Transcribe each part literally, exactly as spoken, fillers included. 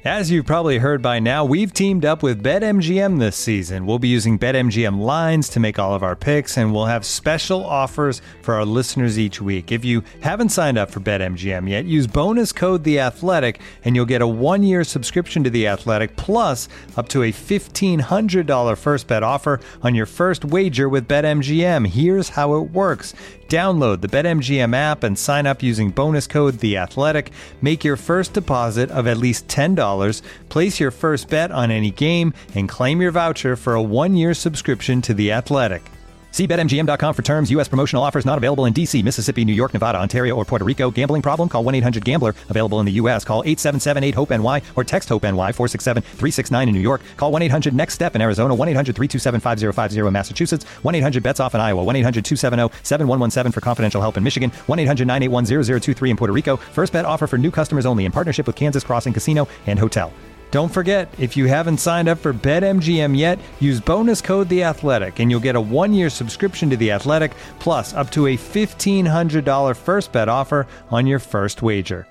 As you've probably heard by now, we've teamed up with BetMGM this season. We'll be using BetMGM lines to make all of our picks, and we'll have special offers for our listeners each week. If you haven't signed up for BetMGM yet, use bonus code The Athletic, and you'll get a one-year subscription to The Athletic, plus up to a fifteen hundred dollars first bet offer on your first wager with BetMGM. Here's how it works. Download the BetMGM app and sign up using bonus code The Athletic. Make your first deposit of at least ten dollars. Place your first bet on any game and claim your voucher for a one-year subscription to The Athletic. See Bet M G M dot com for terms. U S promotional offers not available in D C, Mississippi, New York, Nevada, Ontario, or Puerto Rico. Gambling problem? Call one eight hundred gambler. Available in the U S. Call eight seven seven eight hope N Y or text HOPE-NY four six seven three six nine in New York. Call one eight hundred next step in Arizona. one eight hundred three two seven five zero five zero in Massachusetts. one eight hundred bets off in Iowa. one eight hundred two seven zero seven one one seven for confidential help in Michigan. one eight hundred nine eight one zero zero two three in Puerto Rico. First bet offer for new customers only in partnership with Kansas Crossing Casino and Hotel. Don't forget, if you haven't signed up for BetMGM yet, use bonus code The Athletic, and you'll get a one-year subscription to The Athletic, plus up to a fifteen hundred dollars first bet offer on your first wager.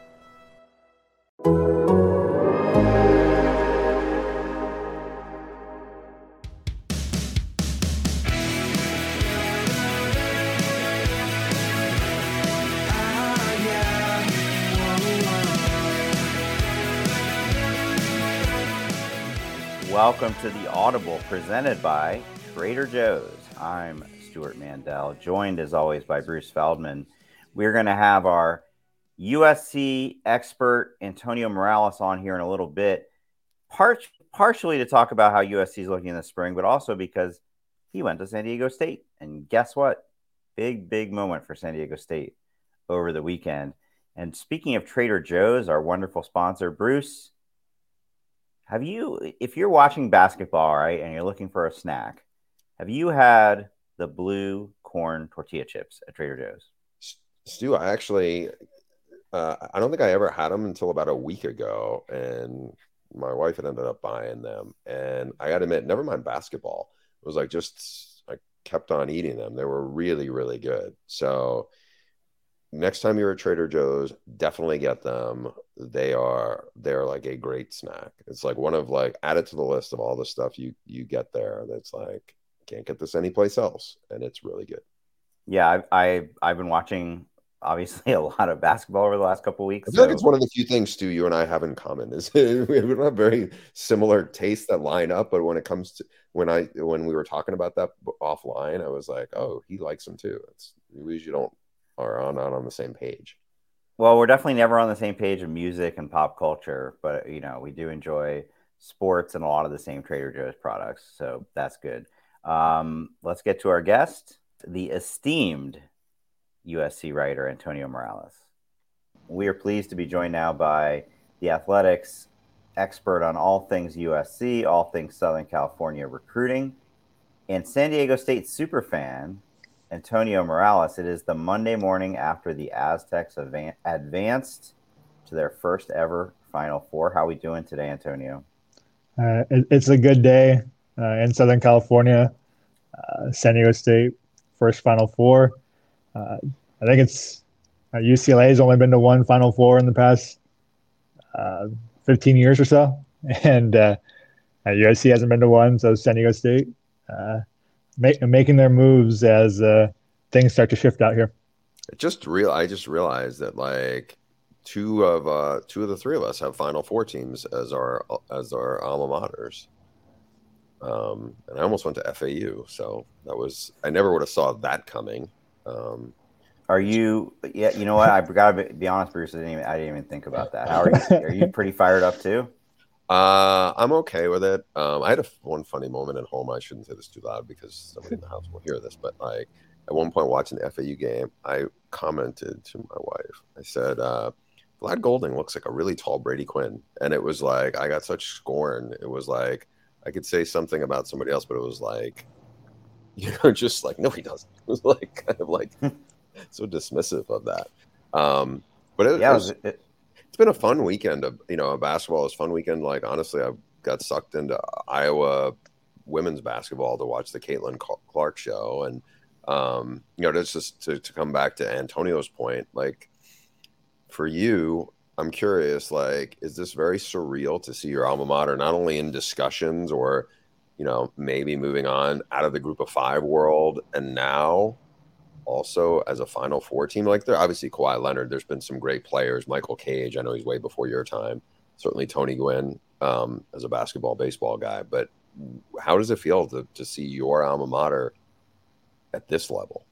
Welcome to the Audible presented by Trader Joe's. I'm Stuart Mandel, joined as always by Bruce Feldman. We're going to have our U S C expert Antonio Morales on here in a little bit, part- partially to talk about how U S C is looking in the spring, but also because he went to San Diego State. And guess what? Big, big moment for San Diego State over the weekend. And speaking of Trader Joe's, our wonderful sponsor, Bruce, have you, if you're watching basketball, right, and you're looking for a snack, have you had the blue corn tortilla chips at Trader Joe's? Stu, I actually, uh, I don't think I ever had them until about a week ago, and my wife had ended up buying them. And I got to admit, never mind basketball. It was like just, I kept on eating them. They were really, really good. So next time you're at Trader Joe's, definitely get them. They are, they're like a great snack. It's like one of like, add it to the list of all the stuff you, you get there. That's like, can't get this anyplace else. And it's really good. Yeah. I've, I've, I've been watching obviously a lot of basketball over the last couple of weeks. I feel so. like it's one of the few things, Stu, you and I have in common is we don't have very similar tastes that line up. But when it comes to, when I, when we were talking about that offline, I was like, oh, he likes them too. It's, we usually don't, are on, not on the same page. Well, we're definitely never on the same page of music and pop culture, but, you know, we do enjoy sports and a lot of the same Trader Joe's products. So that's good. Um, let's get to our guest, the esteemed U S C writer, Antonio Morales. We are pleased to be joined now by the Athletics expert on all things U S C, all things Southern California recruiting, and San Diego State superfan, Antonio Morales. It is the Monday morning after the Aztecs advan- advanced to their first ever Final Four. How are we doing today, Antonio? Uh, it, it's a good day uh, in Southern California. Uh, San Diego State, first Final Four. Uh, I think it's uh, U C L A has only been to one Final Four in the past uh, fifteen years or so. And uh, U S C hasn't been to one, so San Diego State uh, make, making their moves as uh, things start to shift out here. It just real. I just realized that like two of uh, two of the three of us have Final Four teams as our as our alma maters. Um, and I almost went to F A U, so that was I never would have saw that coming. Um, are you? Yeah, you know what? I got to be honest, Bruce. I didn't even I didn't even think about that. How are you? Are you pretty fired up too? Uh, I'm okay with it. Um, I had a, one funny moment at home. I shouldn't say this too loud because somebody in the house will hear this. But like at one point watching the F A U game, I commented to my wife. I said, uh, "Vlad Golding looks like a really tall Brady Quinn," and it was like I got such scorn. It was like I could say something about somebody else, but it was like, you know, just like no, he doesn't. It was like kind of like so dismissive of that. Um, but it, yeah, it was. It, it, It's been a fun weekend of, you know, basketball is a fun weekend. Like, honestly, I got sucked into Iowa women's basketball to watch the Caitlin Clark show. And, um, you know, just, just to, to come back to Antonio's point, like for you, I'm curious, like, is this very surreal to see your alma mater not only in discussions or, you know, maybe moving on out of the group of five world and now also as a Final Four team? Like, there obviously Kawhi Leonard, there's been some great players. Michael Cage, I know he's way before your time. Certainly Tony Gwynn um, as a basketball, baseball guy. But how does it feel to, to see your alma mater at this level?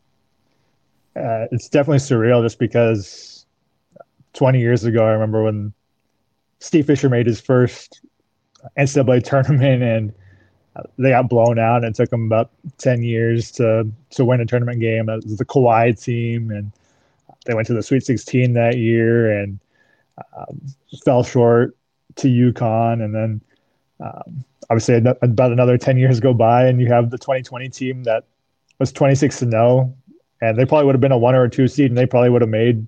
Uh, it's definitely surreal just because twenty years ago, I remember when Steve Fisher made his first N C double A tournament and they got blown out, and it took them about ten years to to win a tournament game. It was the Kawhi team, and they went to the Sweet sixteen that year and um, fell short to UConn. And then um, obviously about another ten years go by, and you have the twenty twenty team that was twenty-six to oh, and they probably would have been a one or a two seed, and they probably would have made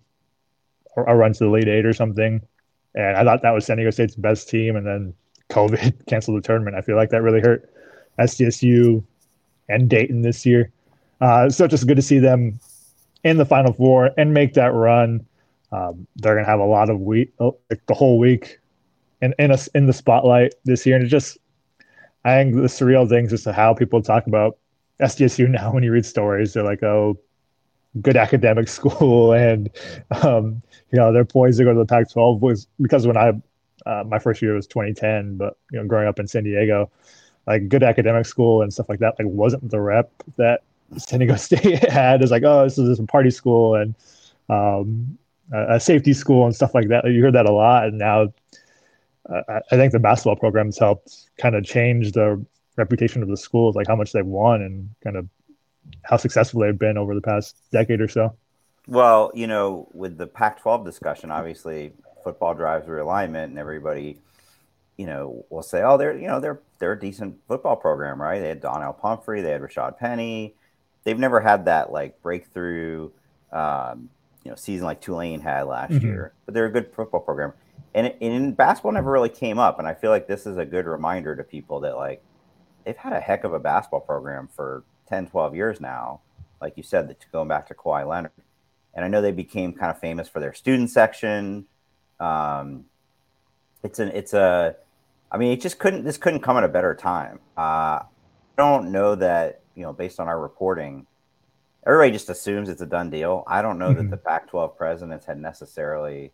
a run to the Elite Eight or something. And I thought that was San Diego State's best team, and then COVID canceled the tournament. I feel like that really hurt S D S U and Dayton this year. Uh, so just good to see them in the Final Four and make that run. Um, they're going to have a lot of week, like the whole week in, in, a, in the spotlight this year. And it just, I think the surreal thing is just how people talk about S D S U now when you read stories. They're like, oh, good academic school. And, um, you know, they're poised to go to the Pac twelve was because when I, uh, my first year was twenty ten, but, you know, growing up in San Diego, like good academic school and stuff like that, like wasn't the rep that San Diego State had. It's like, oh, this is a party school and um, a safety school and stuff like that. You heard that a lot. And now uh, I think the basketball programs helped kind of change the reputation of the schools, like how much they've won and kind of how successful they've been over the past decade or so. Well, you know, with the Pac twelve discussion, obviously football drives realignment, and everybody, you know, will say, oh, they're, you know, they're, they're a decent football program, right? They had Donnell Pumphrey, they had Rashad Penny. They've never had that like breakthrough, um, you know, season like Tulane had last mm-hmm. year, but they're a good football program. And, and in basketball never really came up. And I feel like this is a good reminder to people that like, they've had a heck of a basketball program for ten, twelve years now. Like you said, that going back to Kawhi Leonard. And I know they became kind of famous for their student section. Um, it's an, it's a, I mean, it just couldn't, this couldn't come at a better time. Uh, I don't know that, you know, based on our reporting, everybody just assumes it's a done deal. I don't know mm-hmm. that the Pac twelve presidents had necessarily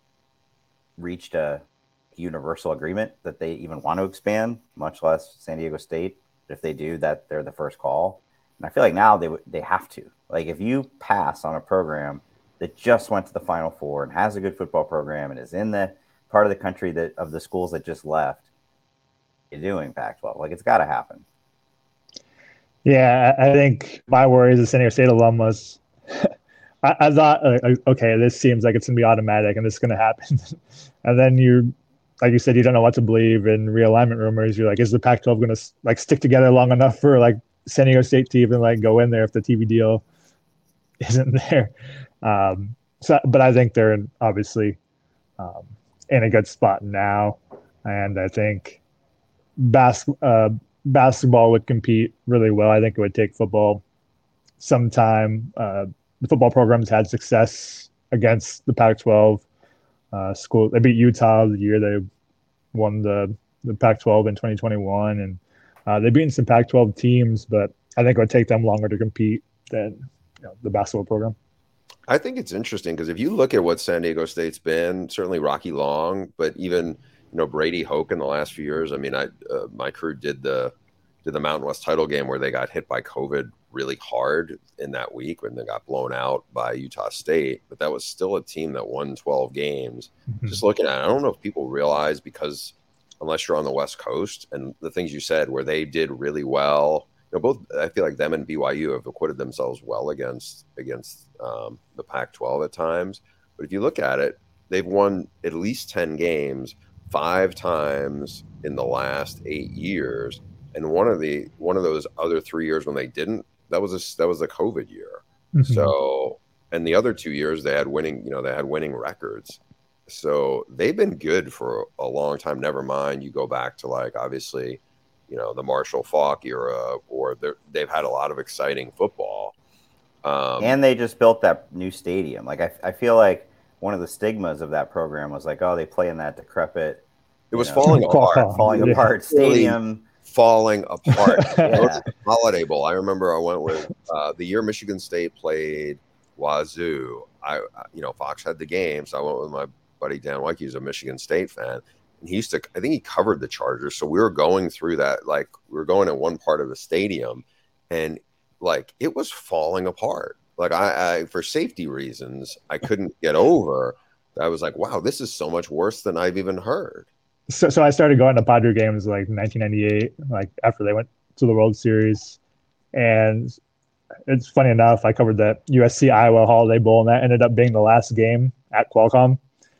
reached a universal agreement that they even want to expand, much less San Diego State. If they do that, they're the first call. And I feel like now they they have to. Like if you pass on a program that just went to the Final Four and has a good football program and is in the part of the country that of the schools that just left, you're doing Pac twelve. Like it's got to happen. Yeah, I think my worry as a San Diego State alum was I, I thought, uh, okay, this seems like it's going to be automatic and this is going to happen. And then you, like you said, you don't know what to believe in realignment rumors. You're like, is the Pac twelve going to like stick together long enough for like San Diego State to even like go in there if the T V deal isn't there? Um, so, but I think they're obviously um, in a good spot now. And I think bas- uh, basketball would compete really well. I think it would take football some time. Uh, the football programs had success against the Pac twelve uh, school. They beat Utah the year they won the, the Pac twelve in twenty twenty-one. And uh, they've beaten some Pac twelve teams, but I think it would take them longer to compete than you know, the basketball program. I think it's interesting because if you look at what San Diego State's been, certainly Rocky Long, but even you know Brady Hoke in the last few years. I mean, I uh, my crew did the did the Mountain West title game where they got hit by COVID really hard in that week when they got blown out by Utah State, but that was still a team that won twelve games. Mm-hmm. Just looking at it, I don't know if people realize because unless you're on the West Coast and the things you said where they did really well. You know, both I feel like them and B Y U have acquitted themselves well against against um, the Pac twelve at times. But if you look at it, they've won at least ten games five times in the last eight years, and one of the one of those other three years when they didn't, that was a that was a COVID year. Mm-hmm. So, and the other two years they had winning, you know, they had winning records. So they've been good for a long time. Never mind, you go back to like obviously. You know, the Marshall Faulk era, or they've had a lot of exciting football. Um, and they just built that new stadium. Like, I, I feel like one of the stigmas of that program was like, oh, they play in that decrepit. It was know, falling apart. Falling yeah. apart stadium. Falling apart. Yeah. Holiday Bowl. I remember I went with uh, the year Michigan State played Wazoo. I, you know, Fox had the game, so I went with my buddy Dan Wyke. He's a Michigan State fan, and he used to. I think he covered the Chargers, so we were going through that. Like we were going in one part of the stadium, and like it was falling apart. Like I, I for safety reasons, I couldn't get over. I was like, wow, this is so much worse than I've even heard. So, so I started going to Padre games like nineteen ninety-eight, like after they went to the World Series. And it's funny enough, I covered that U S C Iowa Holiday Bowl, and that ended up being the last game at Qualcomm.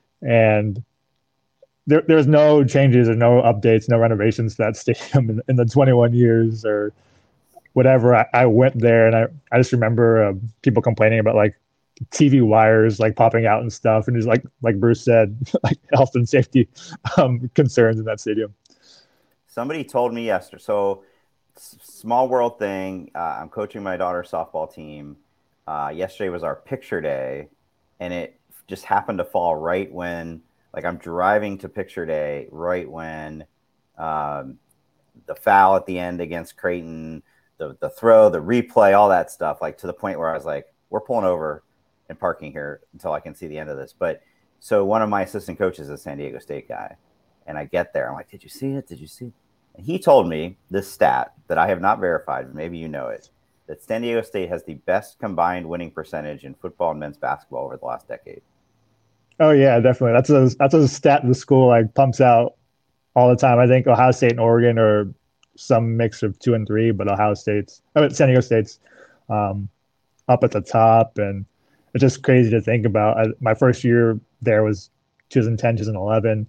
And there, there's no changes or no updates, no renovations to that stadium in, in the twenty-one years or whatever. I, I went there, and I, I just remember uh, people complaining about like T V wires like popping out and stuff, and just like like Bruce said, like health and safety um, concerns in that stadium. Somebody told me yesterday. So, s- small world thing. Uh, I'm coaching my daughter's softball team. Uh, yesterday was our picture day, and it just happened to fall right when, like, I'm driving to picture day, right when um, the foul at the end against Creighton, the the throw, the replay, all that stuff. Like to the point where I was like, we're pulling over and parking here until I can see the end of this. But so one of my assistant coaches is a San Diego State guy, and I get there. I'm like, did you see it? Did you see it? And he told me this stat that I have not verified, but maybe you know it, that San Diego State has the best combined winning percentage in football and men's basketball over the last decade. Oh yeah, definitely. That's a that's a stat the school like pumps out all the time. I think Ohio State and Oregon are some mix of two and three, but Ohio State's, I mean, San Diego State's um, up at the top, and it's just crazy to think about. I, my first year there was two thousand ten, two thousand eleven,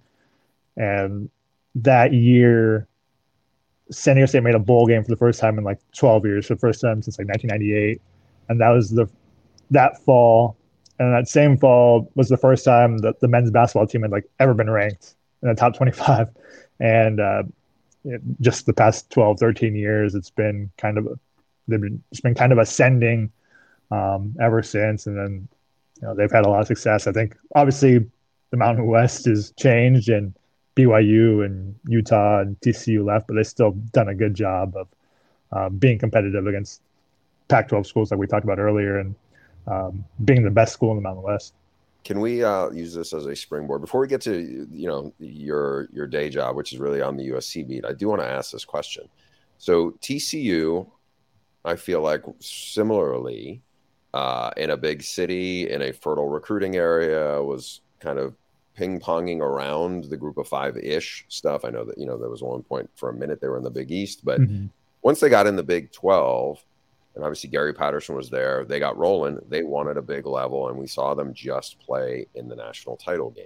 and that year, San Diego State made a bowl game for the first time in like twelve years, for the first time since like nineteen ninety-eight, and that was the that fall, and that same fall was the first time that the men's basketball team had like ever been ranked in the top twenty-five, and uh, it, just the past twelve, thirteen years, it's been kind of they've been it's been kind of ascending. Um, ever since, and then you know they've had a lot of success. I think obviously the Mountain West has changed, and B Y U and Utah and T C U left, but they've still done a good job of uh, being competitive against Pac twelve schools like we talked about earlier, and um, being the best school in the Mountain West. Can we uh, use this as a springboard before we get to you know your your day job, which is really on the U S C beat? I do want to ask this question. So T C U, I feel like similarly. Uh, in a big city, in a fertile recruiting area, was kind of ping-ponging around the group of five-ish stuff. I know that, you know, there was one point for a minute they were in the Big East, but mm-hmm. once they got in the Big twelve, and obviously Gary Patterson was there, they got rolling, they won at a big level, and we saw them just play in the national title game.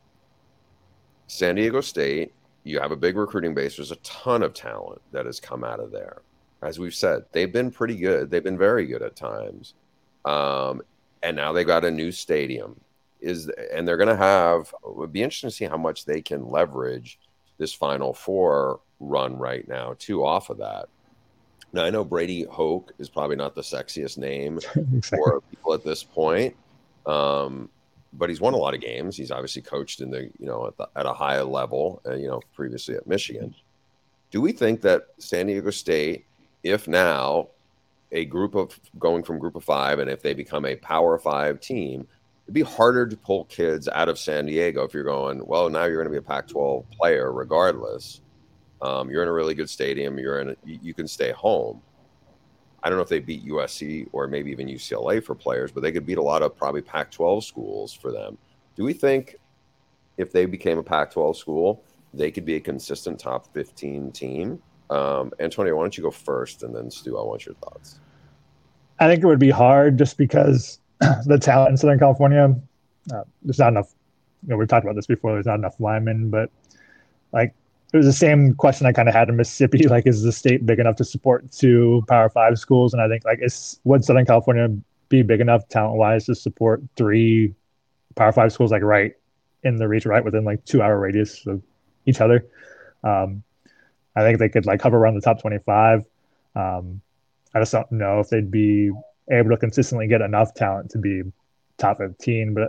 San Diego State, you have a big recruiting base. There's a ton of talent that has come out of there. As we've said, they've been pretty good. They've been very good at times. Um, and now they got a new stadium is, and they're going to have, it would be interesting to see how much they can leverage this Final Four run right now too off of that. Now I know Brady Hoke is probably not the sexiest name exactly. for people at this point. Um, but he's won a lot of games. He's obviously coached in the, you know, at, the, at a high level, uh, you know, previously at Michigan. Do we think that San Diego State, if now a group of going from group of five, and if they become a power five team, it'd be harder to pull kids out of San Diego if you're going, well, now you're going to be a Pac twelve player regardless. Um, you're in a really good stadium. You're in, a, you can stay home. I don't know if they beat U S C or maybe even U C L A for players, but they could beat a lot of probably Pac twelve schools for them. Do we think if they became a Pac twelve school, they could be a consistent top fifteen team? Um, Antonio, why don't you go first, and then Stu, I want your thoughts. I think it would be hard just because the talent in Southern California, uh, there's not enough, you know, we've talked about this before, there's not enough linemen, but like it was the same question I kind of had in Mississippi, like is the state big enough to support two Power Five schools? And I think like is, would Southern California be big enough talent-wise to support three Power Five schools like right in the reach, right within like two-hour radius of each other? Um, I think they could like hover around the top twenty-five. Um, I just don't know if they'd be able to consistently get enough talent to be top fifteen. But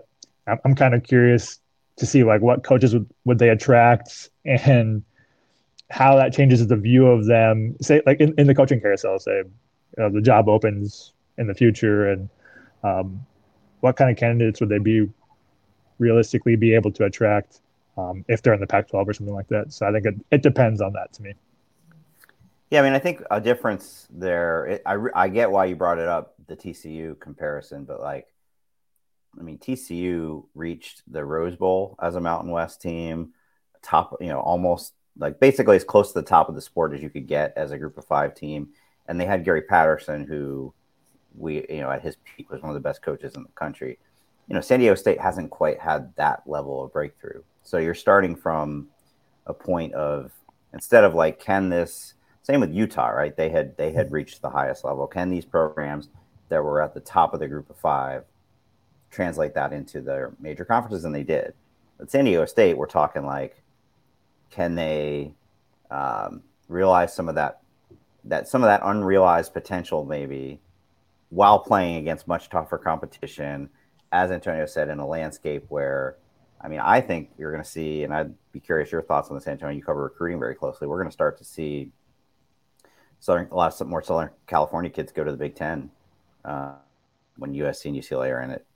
I'm, I'm kind of curious to see like what coaches would, would they attract and how that changes the view of them. Say like in, in the coaching carousel, say you know, the job opens in the future, and um, what kind of candidates would they be realistically be able to attract um, if they're in the Pac twelve or something like that. So I think it, it depends on that to me. Yeah, I mean, I think a difference there. It, I I get why you brought it up, the T C U comparison, but like, I mean, T C U reached the Rose Bowl as a Mountain West team, top, you know, almost like basically as close to the top of the sport as you could get as a Group of Five team, and they had Gary Patterson, who we, you know, at his peak was one of the best coaches in the country. You know, San Diego State hasn't quite had that level of breakthrough. So you're starting from a point of, instead of like, can this, same with Utah, right? They had they had reached the highest level. Can these programs that were at the top of the Group of Five translate that into their major conferences? And they did. At San Diego State, we're talking like, can they um, realize some of that, that some of that unrealized potential maybe while playing against much tougher competition, as Antonio said, in a landscape where, I mean, I think you're going to see, and I'd be curious your thoughts on this, Antonio. You cover recruiting very closely. We're going to start to see Southern, a lot of more Southern California kids go to the Big Ten uh, when U S C and U C L A are in it.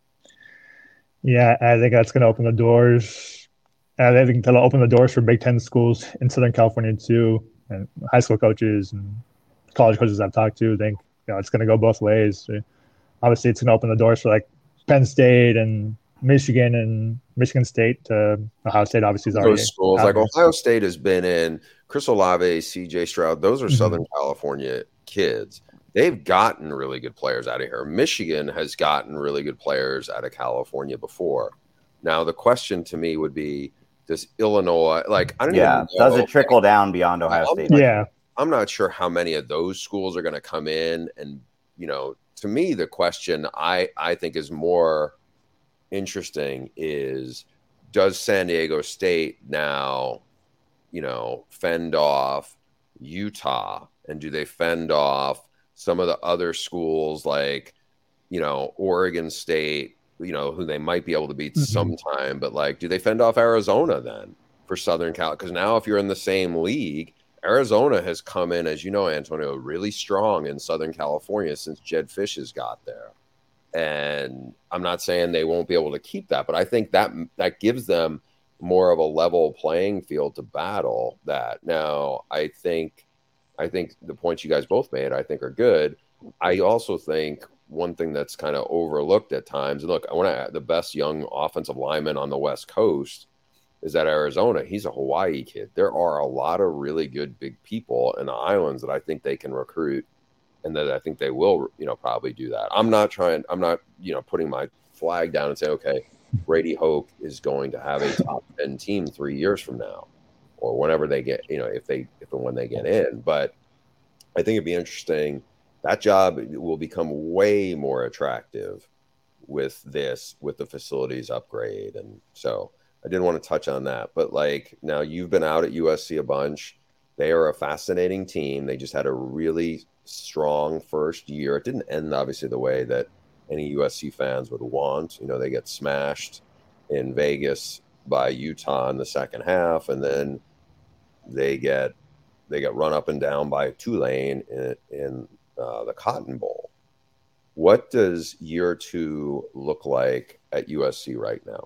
Yeah, I think that's going to open the doors. I think that'll open the doors for Big Ten schools in Southern California too, and high school coaches and college coaches I've talked to think you know it's going to go both ways. Obviously, it's going to open the doors for like Penn State and Michigan and Michigan State. To Ohio State obviously is already those schools like Ohio State has been in. Chris Olave, C J Stroud, those are mm-hmm. Southern California kids. They've gotten really good players out of here. Michigan has gotten really good players out of California before. Now, the question to me would be, does Illinois, like, I don't yeah, even know. Does it trickle down beyond Ohio I'm State? Like, yeah. I'm not sure how many of those schools are going to come in. And, you know, to me, the question I, I think is more interesting is, does San Diego State now, you know, fend off Utah? And do they fend off some of the other schools like, you know, Oregon State, you know, who they might be able to beat mm-hmm. sometime, but like, do they fend off Arizona then for Southern Cal? Because now if you're in the same league, Arizona has come in, as you know, Antonio, really strong in Southern California since Jed Fish has got there. And I'm not saying they won't be able to keep that, but I think that that gives them more of a level playing field to battle that. Now, I think I think the points you guys both made, I think, are good. I also think one thing that's kind of overlooked at times, and look, I want to the best young offensive lineman on the West Coast is at Arizona. He's a Hawaii kid. There are a lot of really good big people in the islands that I think they can recruit, and that I think they will, you know, probably do that. I'm not trying, I'm not, you know, putting my flag down and saying, okay, Brady Hoke is going to have a top ten team three years from now, or whenever they get, you know, if they, if and when they get in. But I think it'd be interesting. That job will become way more attractive with this, with the facilities upgrade. And so I didn't want to touch on that. But like, now you've been out at U S C a bunch. They are a fascinating team. They just had a really strong first year. It didn't end, obviously, the way that any U S C fans would want. You know, they get smashed in Vegas by Utah in the second half, and then they get they get run up and down by Tulane in, in uh, the Cotton Bowl. What does year two look like at U S C right now?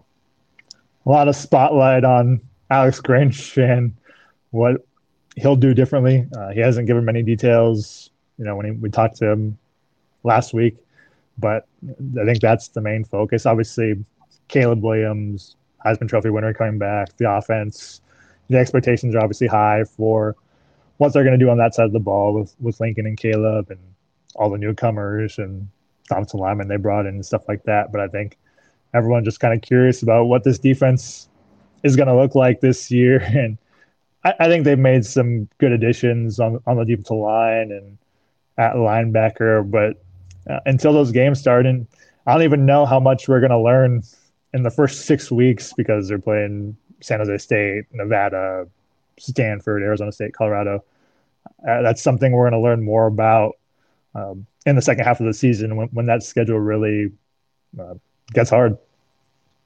A lot of spotlight on Alex Grinch and what he'll do differently. Uh, he hasn't given many details, you know, when he, we talked to him last week, but I think that's the main focus. Obviously, Caleb Williams, Heisman Trophy winner, coming back, the offense, the expectations are obviously high for what they're going to do on that side of the ball with, with Lincoln and Caleb and all the newcomers and Thompson linemen they brought in and stuff like that. But I think everyone's just kind of curious about what this defense is going to look like this year. And I, I think they've made some good additions on, on the defensive line and at linebacker. But uh, until those games start, and I don't even know how much we're going to learn in the first six weeks because they're playing San Jose State, Nevada, Stanford, Arizona State, Colorado. Uh, that's something we're going to learn more about um, in the second half of the season when, when that schedule really uh, gets hard.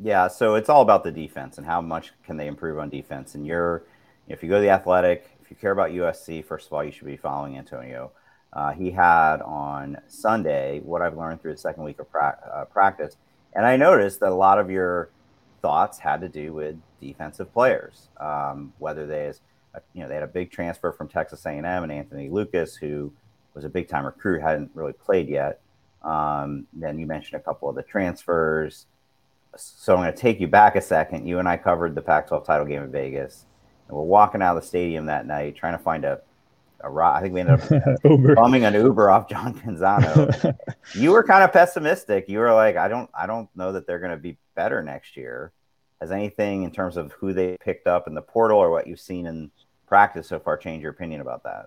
Yeah, so it's all about the defense and how much can they improve on defense. And you're, if you go to the Athletic, if you care about U S C, first of all, you should be following Antonio. Uh, he had on Sunday what I've learned through the second week of pra- uh, practice, and I noticed that a lot of your thoughts had to do with defensive players, um, whether they, you know, they had a big transfer from Texas A and M and Anthony Lucas, who was a big time recruit, hadn't really played yet. Um, then you mentioned a couple of the transfers. So I'm going to take you back a second. You and I covered the Pac twelve title game in Vegas, and we're walking out of the stadium that night trying to find a, a I think we ended up Uber. bumming an Uber off John Canzano. You were kind of pessimistic. You were like, I don't, I don't know that they're going to be better next year. Has anything in terms of who they picked up in the portal or what you've seen in practice so far changed your opinion about that?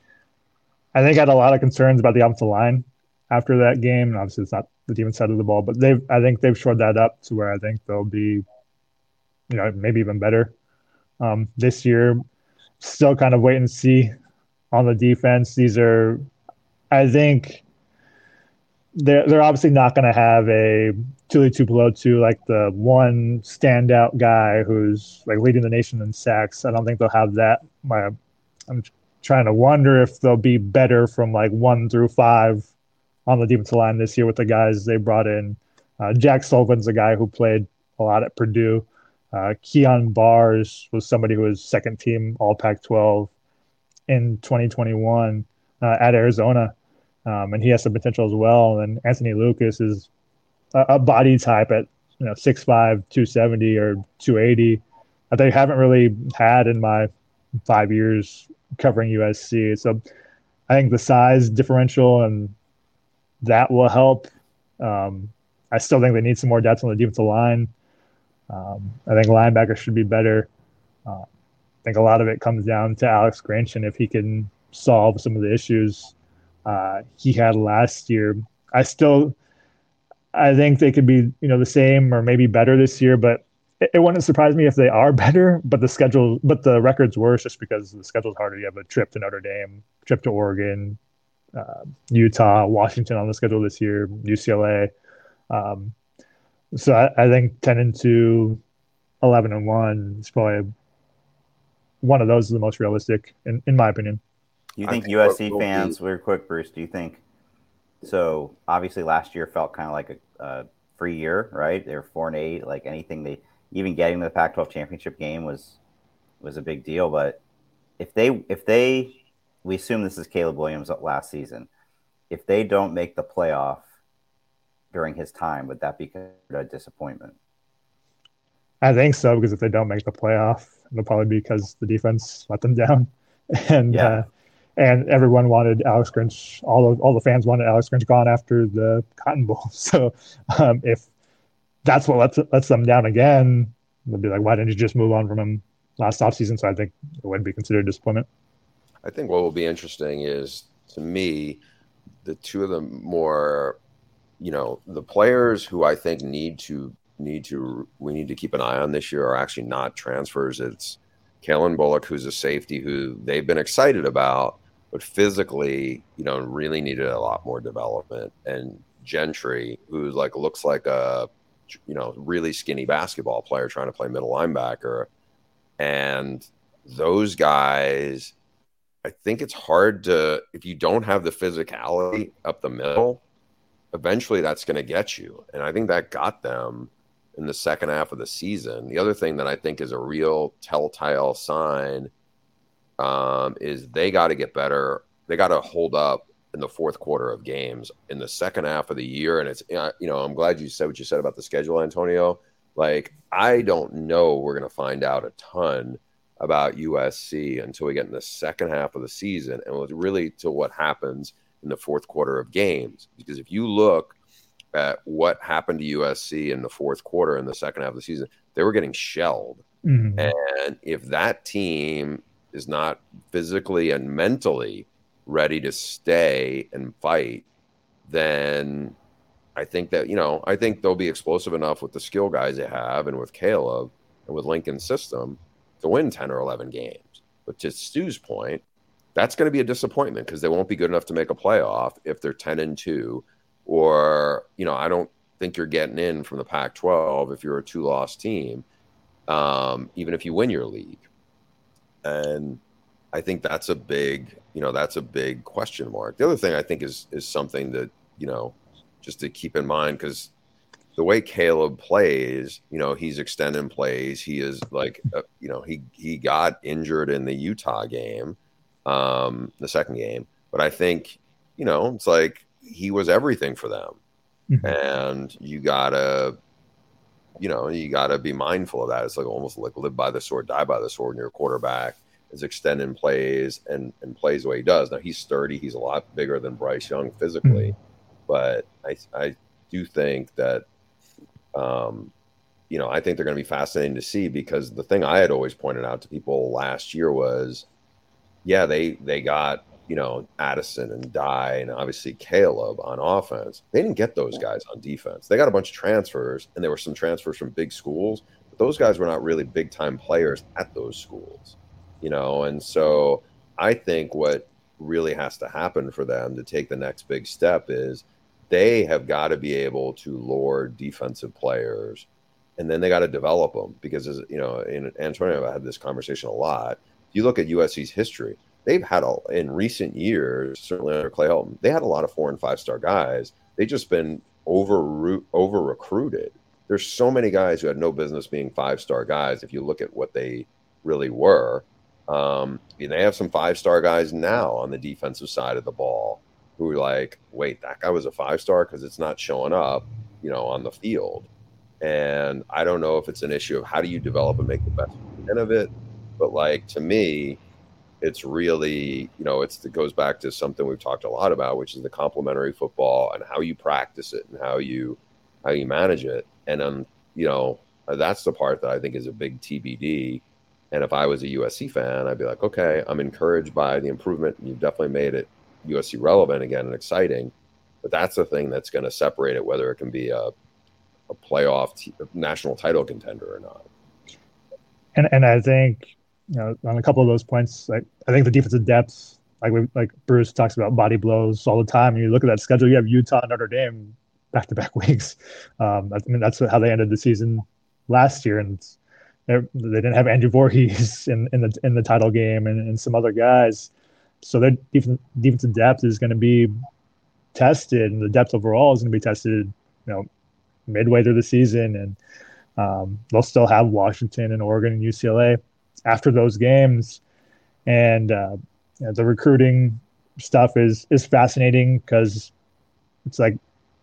I think I had a lot of concerns about the offensive line after that game. And obviously, it's not the defense side of the ball, but they've, I think they've shored that up to where I think they'll be, you know, maybe even better um, this year. Still kind of wait and see on the defense. These are, I think, they're they're obviously not going to have a Tuli Tuipulotu, like the one standout guy who's like leading the nation in sacks. I don't think they'll have that. My, I'm trying to wonder if they'll be better from like one through five on the defensive line this year with the guys they brought in. Uh, Jack Sullivan's a guy who played a lot at Purdue. Uh, Keon Bars was somebody who was second team All Pac twelve in twenty twenty-one uh, at Arizona. Um, and he has some potential as well. And Anthony Lucas is a, a body type at, you know, six five, two seventy or two eighty that they haven't really had in my five years covering U S C. So I think the size differential and that will help. Um, I still think they need some more depth on the defensive line. Um, I think linebackers should be better. Uh, I think a lot of it comes down to Alex Grinch and if he can solve some of the issues uh, he had last year. I still, I think they could be, you know, the same or maybe better this year, but it, it wouldn't surprise me if they are better, but the schedule, but the record's worse just because the schedule's harder. You have a trip to Notre Dame, trip to Oregon, uh, Utah, Washington on the schedule this year, U C L A. Um, so I, I think ten and two, eleven and one is probably one of those is the most realistic in, in my opinion. Do you think, think U S C fans, real quick, Bruce, do you think, so obviously last year felt kind of like a, a free year, right? They were four and eight, like anything they, even getting to the Pac twelve championship game was, was a big deal. But if they, if they, we assume this is Caleb Williams last season, if they don't make the playoff during his time, would that be a disappointment? I think so, because if they don't make the playoff, it'll probably be because the defense let them down. And, yeah. uh, And everyone wanted Alex Grinch. All of all the fans wanted Alex Grinch gone after the Cotton Bowl. So um, if that's what lets lets them down again, they'll be like, "Why didn't you just move on from him last offseason?" So I think it wouldn't be considered a disappointment. I think what will be interesting is, to me, the two of the more, you know, the players who I think need to need to we need to keep an eye on this year are actually not transfers. It's Kalen Bullock, who's a safety who they've been excited about, but physically, you know, really needed a lot more development. And Gentry, who like looks like a, you know, really skinny basketball player trying to play middle linebacker. And those guys, I think it's hard to, if you don't have the physicality up the middle, eventually that's going to get you. And I think that got them in the second half of the season. The other thing that I think is a real telltale sign um, is they got to get better. They got to hold up in the fourth quarter of games in the second half of the year. And it's, you know, I'm glad you said what you said about the schedule, Antonio. Like, I don't know we're going to find out a ton about U S C until we get in the second half of the season, and really to what happens in the fourth quarter of games. Because if you look at what happened to U S C in the fourth quarter in the second half of the season, they were getting shelled. Mm-hmm. And if that team is not physically and mentally ready to stay and fight, then I think that, you know, I think they'll be explosive enough with the skill guys they have and with Caleb and with Lincoln's system to win ten or eleven games. But to Stu's point, that's going to be a disappointment because they won't be good enough to make a playoff if they're ten and two. Or, you know, I don't, think you're getting in from the Pac twelve if you're a two-loss team, um, even if you win your league. And I think that's a big, you know, that's a big question mark. The other thing I think is is something that, you know, just to keep in mind, because the way Caleb plays, you know, he's extending plays. He is like, uh, you know, he he got injured in the Utah game, um, the second game. But I think, you know, it's like he was everything for them. Mm-hmm. And you gotta, you know, you gotta be mindful of that. It's like almost like live by the sword, die by the sword. And your quarterback is extending plays and, and plays the way he does. Now he's sturdy. He's a lot bigger than Bryce Young physically. Mm-hmm. But I I do think that, um, you know, I think they're going to be fascinating to see, because the thing I had always pointed out to people last year was, yeah, they they got, you know, Addison and Dye and obviously Caleb on offense. They didn't get those guys on defense. They got a bunch of transfers, and there were some transfers from big schools, but those guys were not really big time players at those schools, you know. And so I think what really has to happen for them to take the next big step is they have got to be able to lure defensive players, and then they got to develop them, because, as you know, in Antonio, I had this conversation a lot. If you look at U S C's history, they've had a, in recent years, certainly under Clay Helton, they had a lot of four and five star guys. They just been over over recruited. There's so many guys who had no business being five star guys. If you look at what they really were, um, they have some five star guys now on the defensive side of the ball who are like, wait, that guy was a five star because it's not showing up, you know, on the field. And I don't know if it's an issue of how do you develop and make the best end of it, but like to me, it's really, you know, it's, it goes back to something we've talked a lot about, which is the complementary football and how you practice it and how you, how you manage it. And, um, you know, that's the part that I think is a big T B D. And if I was a U S C fan, I'd be like, okay, I'm encouraged by the improvement. You've definitely made it U S C relevant again and exciting, but that's the thing that's going to separate it, whether it can be a, a playoff t- national title contender or not. And, and I think, you know, on a couple of those points, like I think the defensive depth, like we, like Bruce talks about body blows all the time. And you look at that schedule, you have Utah and Notre Dame back to back weeks. Um, I mean, that's how they ended the season last year, and they didn't have Andrew Voorhees in, in the in the title game, and, and some other guys. So their defensive defensive depth is going to be tested, and the depth overall is going to be tested, you know, midway through the season, and um, they'll still have Washington and Oregon and U C L A after those games. And uh, you know, the recruiting stuff is is fascinating, because it's like,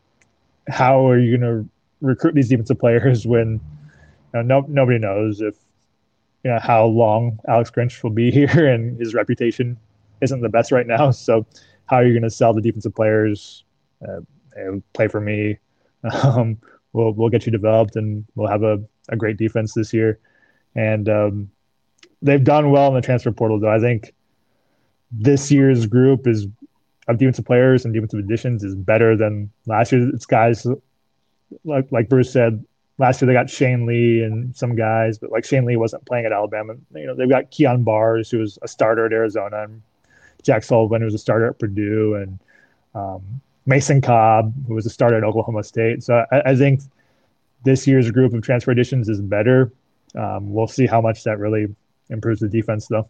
how are you going to recruit these defensive players when, you know, no, nobody knows if, you know, how long Alex Grinch will be here, and his reputation isn't the best right now. So how are you going to sell the defensive players? Uh, hey, play for me. Um, we'll we'll get you developed, and we'll have a, a great defense this year. And um, they've done well in the transfer portal, though. I think this year's group is of defensive players and defensive additions is better than last year. It's guys like like Bruce said, last year they got Shane Lee and some guys, but like Shane Lee wasn't playing at Alabama. You know, they've got Keon Bars, who was a starter at Arizona, and Jack Sullivan, who was a starter at Purdue, and um, Mason Cobb, who was a starter at Oklahoma State. So I, I think this year's group of transfer additions is better. Um, we'll see how much that really improves the defense, though.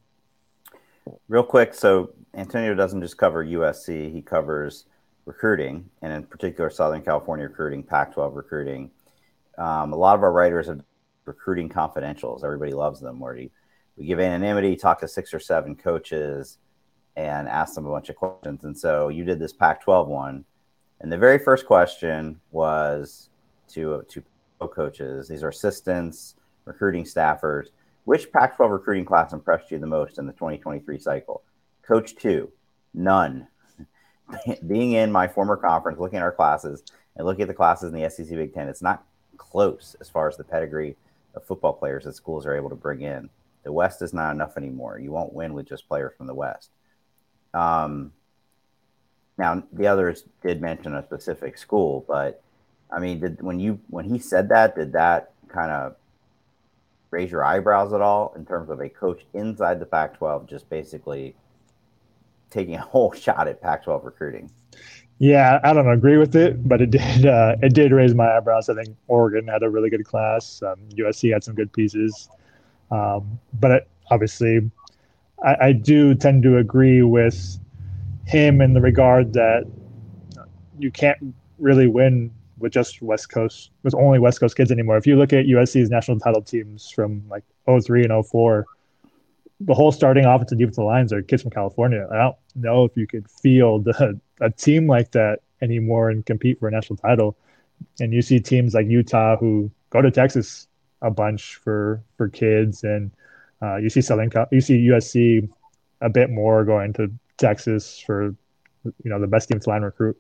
Real quick, so Antonio doesn't just cover U S C, he covers recruiting, and in particular Southern California recruiting, Pac twelve recruiting. Um, a lot of our writers have recruiting confidentials. Everybody loves them, where we, we give anonymity, talk to six or seven coaches, and ask them a bunch of questions. And so you did this Pac twelve one, and the very first question was to to coaches. These are assistants, recruiting staffers. Which Pac twelve recruiting class impressed you the most in the twenty twenty-three cycle? Coach two, none. Being in my former conference, looking at our classes and looking at the classes in the S E C Big Ten, it's not close as far as the pedigree of football players that schools are able to bring in. The West is not enough anymore. You won't win with just players from the West. Um, now, the others did mention a specific school, but I mean, did when you when he said that, did that kind of raise your eyebrows at all in terms of a coach inside the Pac twelve just basically taking a whole shot at Pac twelve recruiting? Yeah, I don't agree with it, but it did uh, it did raise my eyebrows. I think Oregon had a really good class. Um, U S C had some good pieces, um, but it, obviously, I, I do tend to agree with him in the regard that you can't really win with just West Coast, with only West Coast kids anymore. If you look at U S C's national title teams from like oh three and oh four, the whole starting offensive and defensive lines are kids from California. I don't know if you could field a, a team like that anymore and compete for a national title. And you see teams like Utah who go to Texas a bunch for for kids, and uh, you see Southern, you see U S C a bit more going to Texas for you know the best defensive line recruit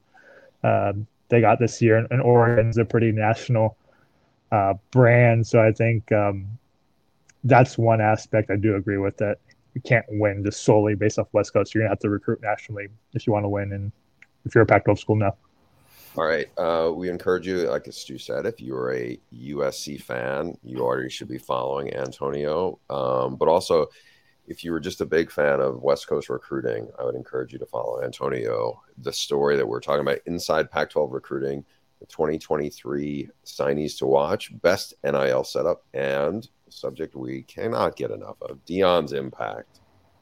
um, they got this year, and, and Oregon's a pretty national uh, brand. So I think um, that's one aspect I do agree with, that you can't win just solely based off West Coast. You're gonna have to recruit nationally if you want to win, and if you're a Pac twelve school now. All right. Uh, we encourage you, like Stu said, if you're a U S C fan, you already should be following Antonio. Um, but also, if you were just a big fan of West Coast recruiting, I would encourage you to follow Antonio. The story that we're talking about, Inside Pac twelve Recruiting, the twenty twenty-three signees to watch, best N I L setup, and subject we cannot get enough of, Deion's impact.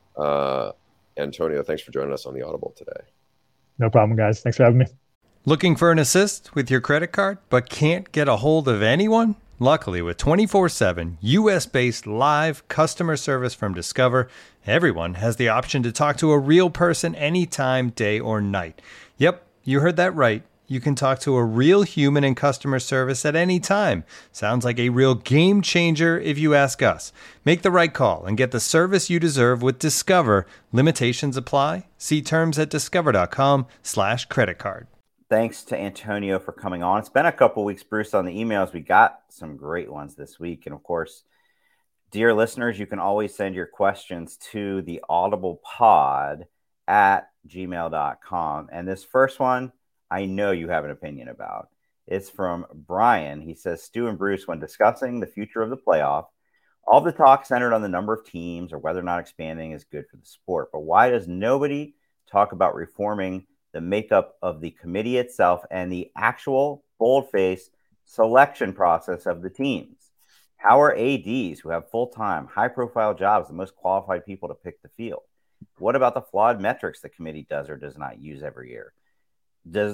Uh, Antonio, thanks for joining us on the Audible today. No problem, guys. Thanks for having me. Looking for an assist with your credit card, but can't get a hold of anyone? Luckily, with twenty-four seven U S-based live customer service from Discover, everyone has the option to talk to a real person anytime, day or night. Yep, you heard that right. You can talk to a real human in customer service at any time. Sounds like a real game changer if you ask us. Make the right call and get the service you deserve with Discover. Limitations apply. See terms at discover.com slash credit card. Thanks to Antonio for coming on. It's been a couple weeks, Bruce, on the emails. We got some great ones this week. And of course, dear listeners, you can always send your questions to the audible pod at gmail dot com. And this first one, I know you have an opinion about. It's from Brian. He says, Stu and Bruce, when discussing the future of the playoff, all the talk centered on the number of teams or whether or not expanding is good for the sport. But why does nobody talk about reforming the makeup of the committee itself and the actual boldface selection process of the teams? How are A Ds who have full-time, high-profile jobs the most qualified people to pick the field? What about the flawed metrics the committee does or does not use every year? Does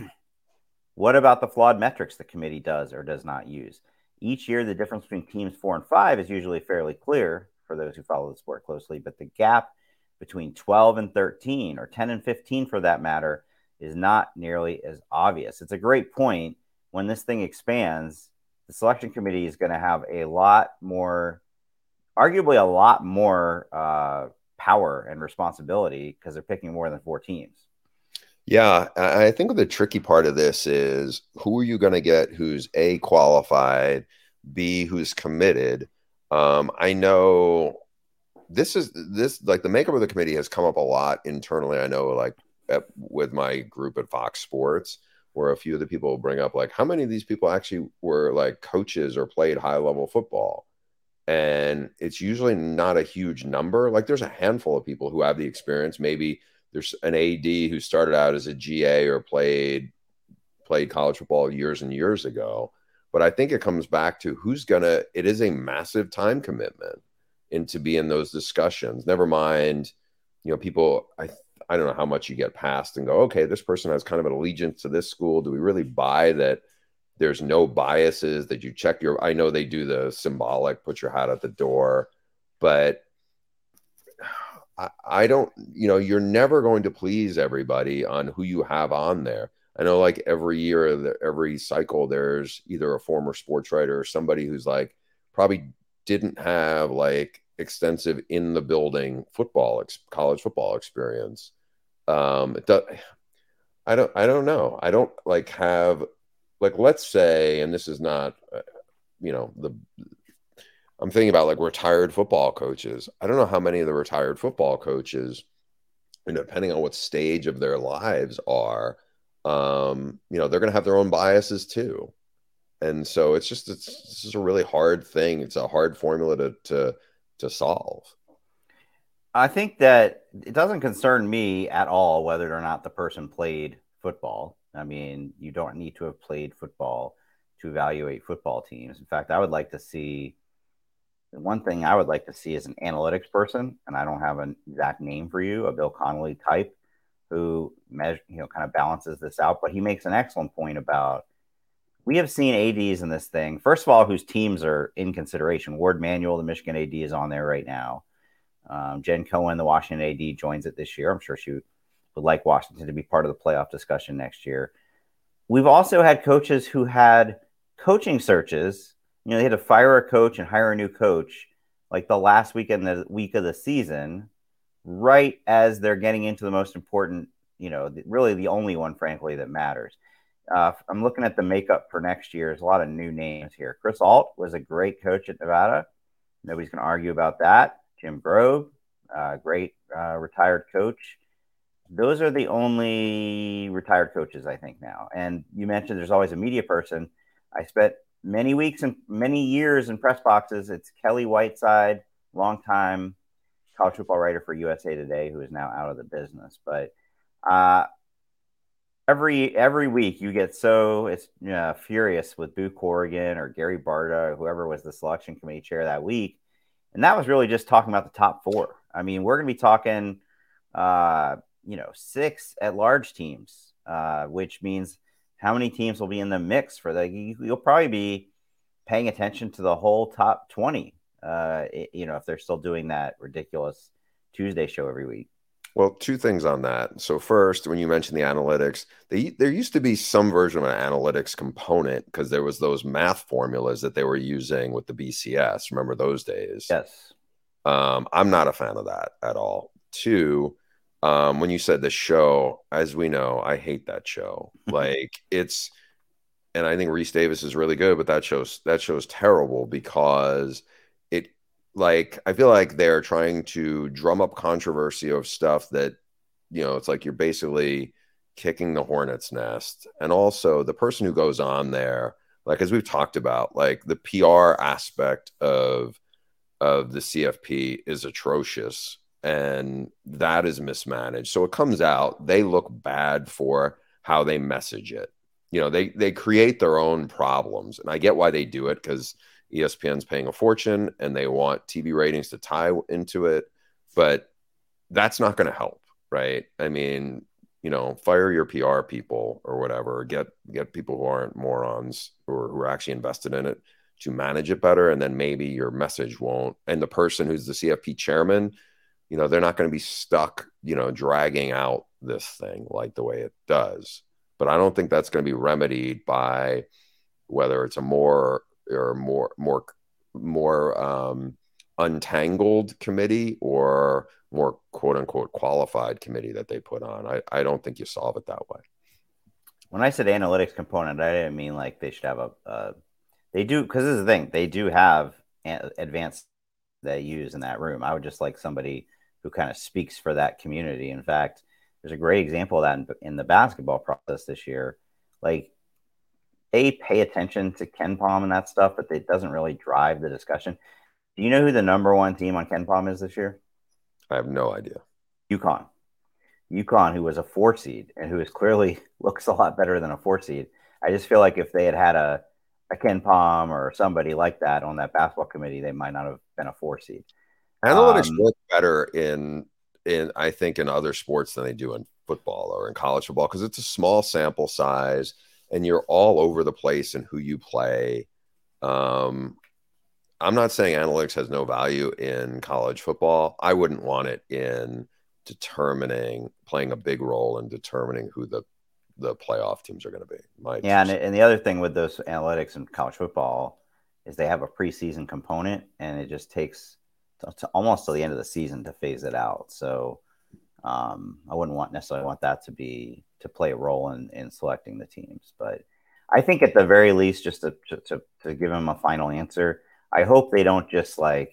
what about the flawed metrics the committee does or does not use? Each year, the difference between teams four and five is usually fairly clear for those who follow the sport closely, but the gap between twelve and thirteen, or ten and fifteen for that matter, is not nearly as obvious. It's a great point. When this thing expands, the selection committee is going to have a lot more, arguably a lot more uh, power and responsibility because they're picking more than four teams. Yeah, I think the tricky part of this is who are you going to get who's A, qualified, B, who's committed. Um, I know this is this like the makeup of the committee has come up a lot internally. I know, like at, with my group at Fox Sports, where a few of the people will bring up, like, how many of these people actually were like coaches or played high level football? And it's usually not a huge number. Like, there's a handful of people who have the experience. Maybe there's an A D who started out as a G A or played played college football years and years ago. But I think it comes back to who's gonna. It is a massive time commitment and to be in those discussions. Never mind, you know, people, I I don't know how much you get past and go, okay, this person has kind of an allegiance to this school. Do we really buy that there's no biases, that you check your, I know they do the symbolic, put your hat at the door, but I, I don't, you know, you're never going to please everybody on who you have on there. I know, like, every year, every cycle, there's either a former sports writer or somebody who's like probably didn't have like extensive in the building football, college football experience. Um, it does, I don't, I don't know. I don't like have, like, let's say, and this is not, uh, you know, the, I'm thinking about like retired football coaches. I don't know how many of the retired football coaches, you know, depending on what stage of their lives are, um, you know, they're going to have their own biases too. And so it's just, it's, it's just a really hard thing. It's a hard formula to, to, to solve. I think that it doesn't concern me at all whether or not the person played football. I mean, you don't need to have played football to evaluate football teams. In fact, I would like to see one thing I would like to see is an analytics person, and I don't have an exact name for you, a Bill Connolly type who measure, you know, kind of balances this out. But he makes an excellent point about we have seen A Ds in this thing. First of all, whose teams are in consideration. Ward Manuel, the Michigan A D, is on there right now. Um, Jen Cohen, the Washington A D, joins it this year. I'm sure she would like Washington to be part of the playoff discussion next year. We've also had coaches who had coaching searches. You know, they had to fire a coach and hire a new coach like the last week in the week of the season, right as they're getting into the most important, you know, really the only one, frankly, that matters. Uh, I'm looking at the makeup for next year. There's a lot of new names here. Chris Ault was a great coach at Nevada. Nobody's going to argue about that. Jim Grove, uh, great uh, retired coach. Those are the only retired coaches, I think, now. And you mentioned there's always a media person. I spent many weeks and many years in press boxes. It's Kelly Whiteside, longtime college football writer for U S A Today, who is now out of the business. But uh, every every week you get so it's you know, furious with Boo Corrigan or Gary Barta or whoever was the selection committee chair that week. And that was really just talking about the top four. I mean, we're going to be talking, uh, you know, six at-large teams, uh, which means how many teams will be in the mix for the – you'll probably be paying attention to the whole top twenty, uh, you know, if they're still doing that ridiculous Tuesday show every week. Well, two things on that. So first, when you mentioned the analytics, they, there used to be some version of an analytics component because there was those math formulas that they were using with the B C S. Remember those days? Yes. Um, I'm not a fan of that at all. Two, um, when you said the show, as we know, I hate that show. Like it's, and I think Reese Davis is really good, but that show's that show's terrible because it. Like, I feel like they're trying to drum up controversy of stuff that, you know, it's like you're basically kicking the hornet's nest. And also the person who goes on there, like, as we've talked about, like the P R aspect of, of the C F P is atrocious and that is mismanaged. So it comes out, they look bad for how they message it. You know, they, they create their own problems. And I get why they do it because E S P N's paying a fortune and they want T V ratings to tie into it, but that's not going to help, right? I mean, you know, fire your P R people or whatever, get get people who aren't morons or who are actually invested in it to manage it better, and then maybe your message won't. And the person who's the C F P chairman, you know, they're not going to be stuck, you know, dragging out this thing like the way it does. But I don't think that's going to be remedied by whether it's a more or more more more um untangled committee or more quote unquote qualified committee that they put on. I, I don't think you solve it that way. When I said analytics component, I didn't mean like they should have a uh, they do, because this is the thing, they do have advanced they use in that room. I would just like somebody who kind of speaks for that community. In fact, there's a great example of that in, in the basketball process this year. Like, they pay attention to KenPom and that stuff, but it doesn't really drive the discussion. Do you know who the number one team on KenPom is this year? I have no idea. UConn. UConn, who was a four seed and who is clearly looks a lot better than a four seed. I just feel like if they had had a, a KenPom or somebody like that on that basketball committee, they might not have been a four seed. Analytics um, work better in, in, I think, in other sports than they do in football or in college football because it's a small sample size. And you're all over the place in who you play. Um, I'm not saying analytics has no value in college football. I wouldn't want it in determining, playing a big role in determining who the, the playoff teams are going to be. My yeah, and, and the other thing with those analytics in college football is they have a preseason component, and it just takes to, to almost to the end of the season to phase it out. So um, I wouldn't want necessarily want that to be to play a role in, in selecting the teams. But I think at the very least, just to, to, to give them a final answer, I hope they don't just like,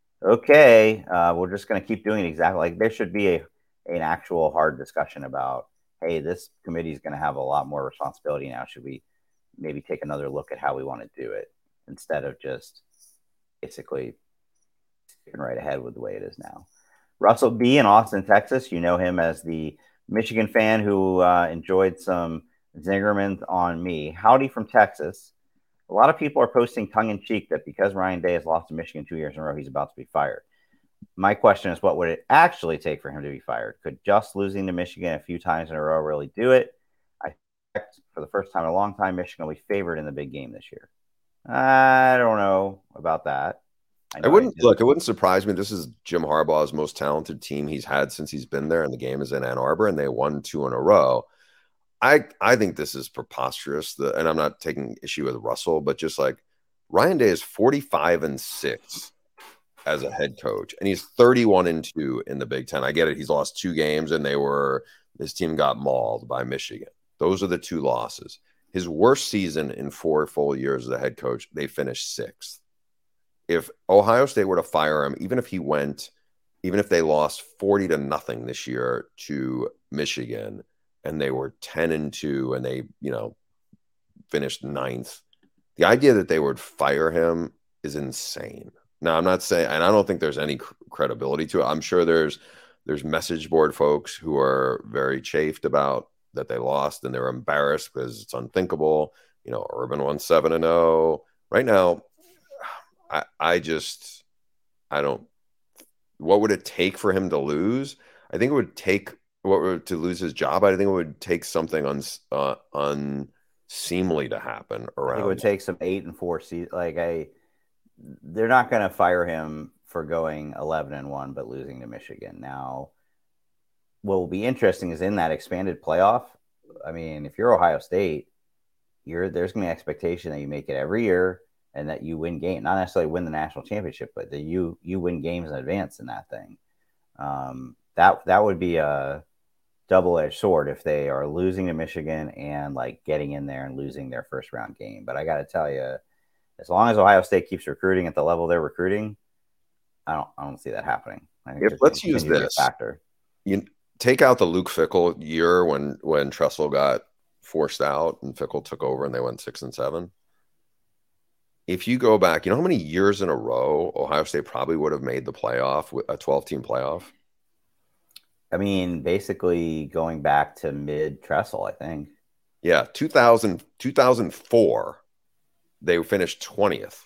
okay, uh, we're just going to keep doing it exactly. Like, there should be a, an actual hard discussion about, hey, this committee is going to have a lot more responsibility now. Should we maybe take another look at how we want to do it instead of just basically sticking right ahead with the way it is now? Russell B. in Austin, Texas. You know him as the Michigan fan who uh, enjoyed some Zingerman on me. Howdy from Texas. A lot of people are posting tongue-in-cheek that because Ryan Day has lost to Michigan two years in a row, he's about to be fired. My question is, what would it actually take for him to be fired? Could just losing to Michigan a few times in a row really do it? I expect for the first time in a long time, Michigan will be favored in the big game this year. I don't know about that. I, I wouldn't I look. It wouldn't surprise me. This is Jim Harbaugh's most talented team he's had since he's been there, and the game is in Ann Arbor, and they won two in a row. I I think this is preposterous. The, and I'm not taking issue with Russell, but just like Ryan Day is forty-five and six as a head coach, and he's thirty-one and two in the Big Ten. I get it. He's lost two games, and they were his team got mauled by Michigan. Those are the two losses. His worst season in four full years as a head coach, they finished sixth. If Ohio State were to fire him, even if he went, even if they lost forty to nothing this year to Michigan, and they were ten and two, and they, you know, finished ninth, the idea that they would fire him is insane. Now, I'm not saying, and I don't think there's any cr- credibility to it. I'm sure there's there's message board folks who are very chafed about that they lost, and they're embarrassed because it's unthinkable. You know, Urban won seven and zero right now. I, I just, I don't, what would it take for him to lose? I think it would take, what would to lose his job? I think it would take something un, uh, unseemly to happen around. I think it would take some eight and four season. Like I, they're not going to fire him for going eleven and one, but losing to Michigan. Now, what will be interesting is in that expanded playoff. I mean, if you're Ohio State, you're, there's going to be an expectation that you make it every year, and that you win game, not necessarily win the national championship, but that you you win games in advance in that thing. Um, that that would be a double-edged sword if they are losing to Michigan and like getting in there and losing their first round game. But I got to tell you, as long as Ohio State keeps recruiting at the level they're recruiting, I don't I don't see that happening. I think if, let's use this factor. You take out the Luke Fickell year when when Tressel got forced out and Fickell took over and they went six and seven. If you go back, you know how many years in a row Ohio State probably would have made the playoff, a twelve-team playoff? I mean, basically going back to mid-Tressel, I think. Yeah, two thousand, two thousand four, they finished twentieth.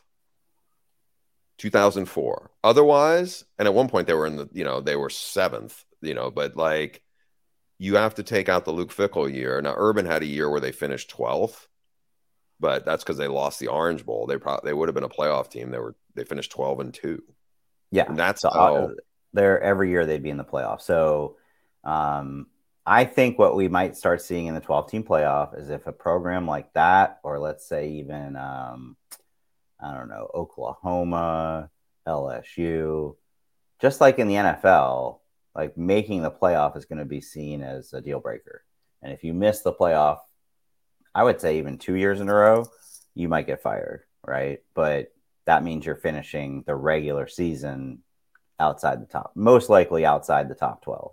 two thousand four. Otherwise, and at one point they were in the, you know, they were seventh, you know, but like you have to take out the Luke Fickell year. Now, Urban had a year where they finished twelfth. But that's because they lost the Orange Bowl. They probably they would have been a playoff team. They were they finished twelve and two. Yeah, and that's so, how uh, they're every year they'd be in the playoff. So um, I think what we might start seeing in the twelve-team playoff is if a program like that, or let's say even um, I don't know, Oklahoma, L S U, just like in the N F L, like making the playoff is going to be seen as a deal breaker. And if you miss the playoff, I would say even two years in a row, you might get fired, right? But that means you're finishing the regular season outside the top, most likely outside the top twelve.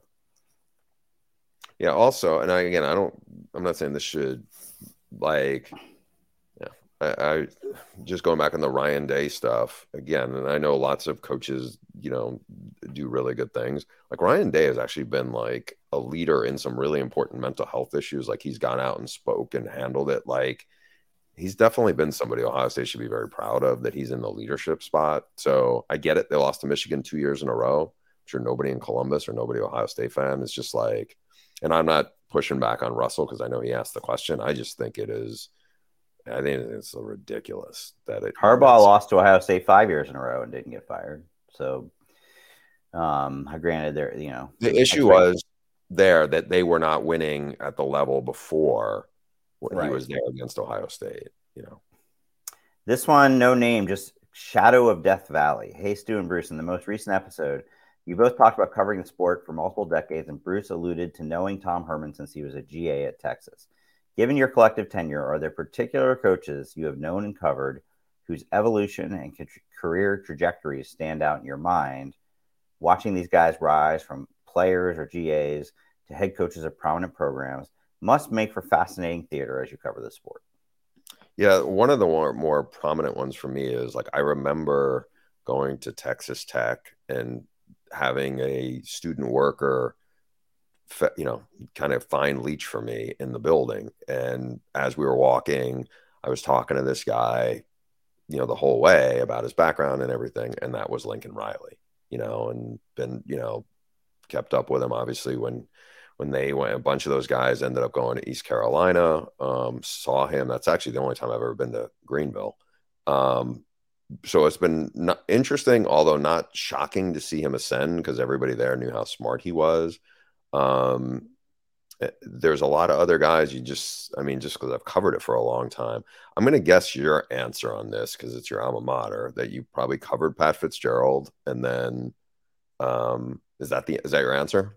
Yeah. Also, and I, again, I don't, I'm not saying this should like, yeah, I, I just going back on the Ryan Day stuff again. And I know lots of coaches, you know, do really good things. Like Ryan Day has actually been like a leader in some really important mental health issues. Like he's gone out and spoke and handled it. Like he's definitely been somebody Ohio State should be very proud of, that he's in the leadership spot. So I get it. They lost to Michigan two years in a row. I'm sure nobody in Columbus or nobody Ohio State fan is just like, and I'm not pushing back on Russell because I know he asked the question. I just think it is, I think it's ridiculous that it. Harbaugh lost to Ohio State five years in a row and didn't get fired. So um, I granted there, you know, the issue was there that they were not winning at the level before when right. he was there against Ohio State, you know. This one, no name, just Shadow of Death Valley. Hey, Stu and Bruce, in the most recent episode, you both talked about covering the sport for multiple decades, and Bruce alluded to knowing Tom Herman since he was a G A at Texas. Given your collective tenure, are there particular coaches you have known and covered whose evolution and career trajectories stand out in your mind? Watching these guys rise from players or G As to head coaches of prominent programs must make for fascinating theater as you cover the sport. Yeah, one of the more, more prominent ones for me is like I remember going to Texas Tech and having a student worker you know, kind of fine leech for me in the building. And as we were walking, I was talking to this guy, you know, the whole way about his background and everything. And that was Lincoln Riley, you know, and been, you know, kept up with him. Obviously, when, when they went, a bunch of those guys ended up going to East Carolina, um, saw him. That's actually the only time I've ever been to Greenville. Um, so it's been not interesting, although not shocking to see him ascend because everybody there knew how smart he was. Um, there's a lot of other guys you just, I mean, just because I've covered it for a long time, I'm going to guess your answer on this because it's your alma mater that you probably covered Pat Fitzgerald. And then, um, is that the, is that your answer?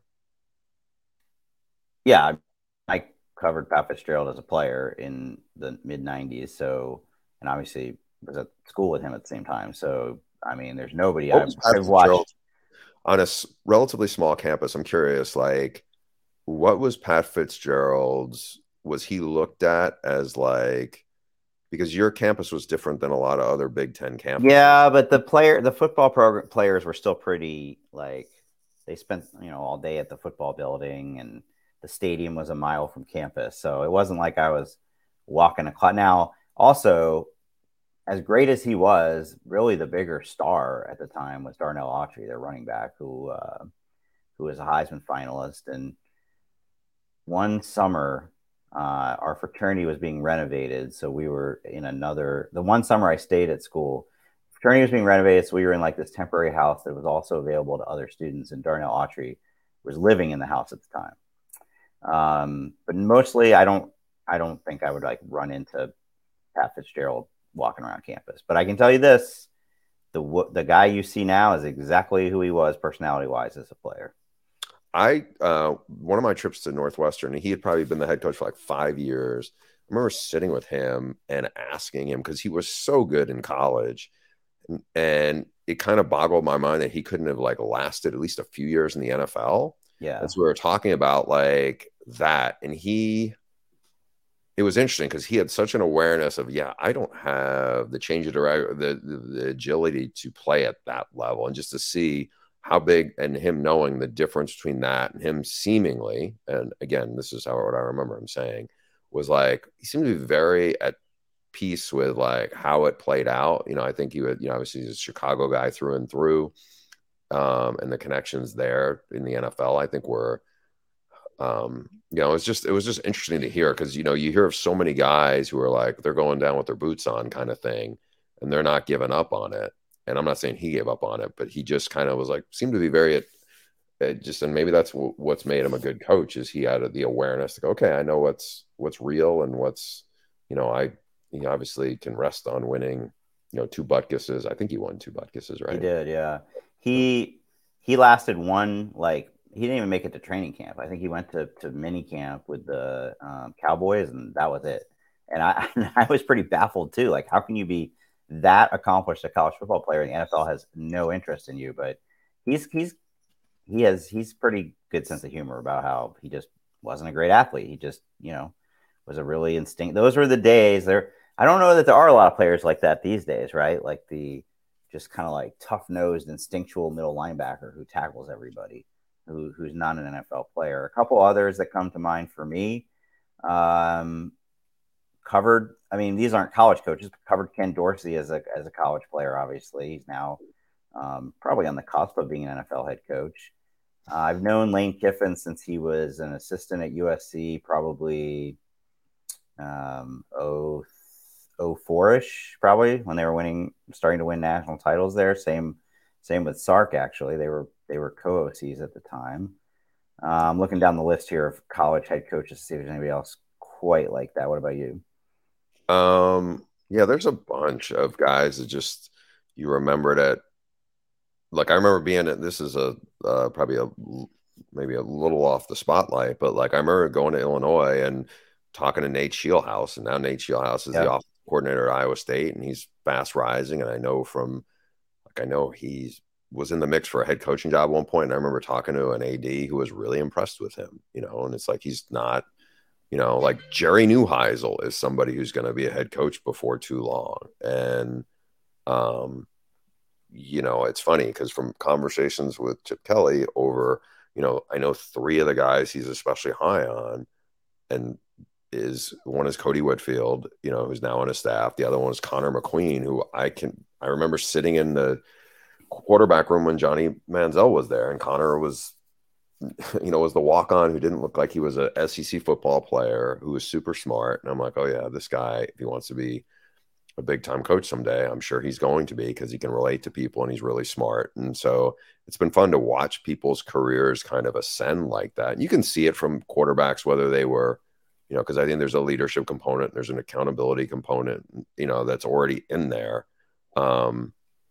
Yeah. I covered Pat Fitzgerald as a player in the mid nineties. So, and obviously was at school with him at the same time. So, I mean, there's nobody I've, I've watched on a s- relatively small campus. I'm curious, like, what was Pat Fitzgerald's? Was he looked at as like, because your campus was different than a lot of other Big Ten campuses? Yeah, but the player, the football program players were still pretty like they spent you know all day at the football building, and the stadium was a mile from campus, so it wasn't like I was walking a clock. Now, also, as great as he was, really the bigger star at the time was Darnell Autry, their running back, who uh, who was a Heisman finalist. And one summer, uh, our fraternity was being renovated, so we were in another. The one summer I stayed at school, fraternity was being renovated, so we were in like this temporary house that was also available to other students. And Darnell Autry was living in the house at the time. Um, but mostly, I don't, I don't think I would like run into Pat Fitzgerald walking around campus. But I can tell you this: the the guy you see now is exactly who he was personality wise as a player. I uh, one of my trips to Northwestern, he had probably been the head coach for like five years. I remember sitting with him and asking him because he was so good in college, and, and it kind of boggled my mind that he couldn't have like lasted at least a few years in the N F L. Yeah, and so we were talking about like that, and he. It was interesting because he had such an awareness of, yeah, I don't have the change of direction, the, the the agility to play at that level, and just to see how big, and him knowing the difference between that and him seemingly, and again, this is how what I remember him saying, was like he seemed to be very at peace with like how it played out. You know, I think he would, you know, obviously he's a Chicago guy through and through, um, and the connections there in the N F L, I think were. Um, you know, it's just it was just interesting to hear because you know you hear of so many guys who are like they're going down with their boots on kind of thing, and they're not giving up on it. And I'm not saying he gave up on it, but he just kind of was like seemed to be very uh, just, and maybe that's w- what's made him a good coach is he had the awareness to go, okay, I know what's what's real and what's you know I he obviously can rest on winning you know two Butkusses. I think he won two Butkusses, right? He did, yeah. He he lasted one like. He didn't even make it to training camp. I think he went to, to mini camp with the um, Cowboys, and that was it. And I I was pretty baffled too. Like, how can you be that accomplished a college football player and the N F L has no interest in you? But he's he's he has he's pretty good sense of humor about how he just wasn't a great athlete. He just you know was a really instinct. Those were the days. There, I don't know that there are a lot of players like that these days, right? Like the just kind of like tough nosed, instinctual middle linebacker who tackles everybody. Who, who's not an N F L player. A couple others that come to mind for me um, covered. I mean, these aren't college coaches. Covered Ken Dorsey as a as a college player. Obviously, he's now um, probably on the cusp of being an N F L head coach. Uh, I've known Lane Kiffin since he was an assistant at U S C, probably um, oh, oh four-ish, probably when they were winning, starting to win national titles there. Same, same with Sark. Actually, they were. They were co-O Cs at the time. Uh, I'm looking down the list here of college head coaches to see if there's anybody else quite like that. What about you? Um, yeah, there's a bunch of guys that just you remember that. Like I remember being at this is a uh, probably a maybe a little off the spotlight, but like I remember going to Illinois and talking to Nate Scheelhaase, and now Nate Scheelhaase is yep. the offensive coordinator at Iowa State, and he's fast rising. And I know from like I know he's was in the mix for a head coaching job at one point. And I remember talking to an A D who was really impressed with him, you know, and it's like, he's not, you know, like Jerry Neuheisel is somebody who's going to be a head coach before too long. And, um, you know, it's funny because from conversations with Chip Kelly over you know, I know three of the guys he's especially high on, and is one is Cody Whitfield, you know, who's now on his staff. The other one is Connor McQueen, who I can I remember sitting in the quarterback room when Johnny Manziel was there, and Connor was, you know, was the walk-on who didn't look like he was a S E C football player, who was super smart. And I'm like, oh yeah, this guy, if he wants to be a big-time coach someday, I'm sure he's going to be, because he can relate to people and he's really smart. And so it's been fun to watch people's careers kind of ascend like that. And you can see it from quarterbacks, whether they were, you know, because I think there's a leadership component, there's an accountability component, you know, that's already in there. Um,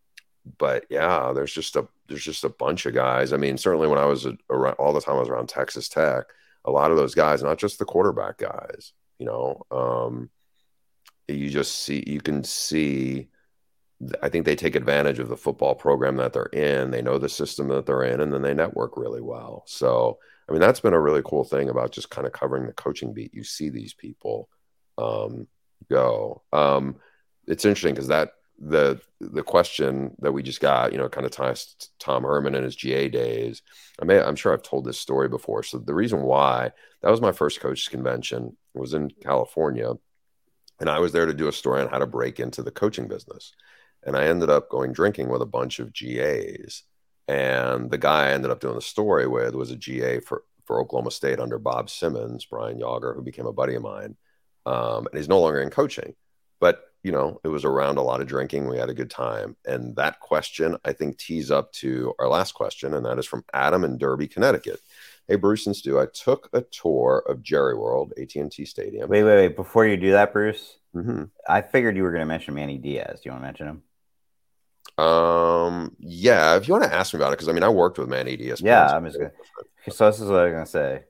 but yeah, there's just a there's just a bunch of guys. I mean, certainly when I was around, all the time I was around Texas Tech, a lot of those guys, not just the quarterback guys, you know, um, you just see, you can see, I think they take advantage of the football program that they're in. They know the system that they're in, and then they network really well. So, I mean, that's been a really cool thing about just kind of covering the coaching beat. You see these people um, go. Um, it's interesting because that, the the question that we just got, you know, kind of ties to Tom Herman and his G A days. I may, I'm sure I've told this story before. So the reason why that was my first coaches convention was in California, and I was there to do a story on how to break into the coaching business. And I ended up going drinking with a bunch of G As, and the guy I ended up doing the story with was a G A for for Oklahoma State under Bob Simmons, Brian Yager, who became a buddy of mine, um, and he's no longer in coaching, but you know, it was around a lot of drinking. We had a good time. And that question, I think, tees up to our last question, and that is from Adam in Derby, Connecticut. Hey, Bruce and Stu, I took a tour of Jerry World, A T and T Stadium. Wait, wait, wait. Before you do that, Bruce, mm-hmm. I figured you were going to mention Manny Diaz. Do you want to mention him? Um, yeah, if you want to ask me about it, because I mean, I worked with Manny Diaz. Yeah, I'm just going to. So this is what I was going to say.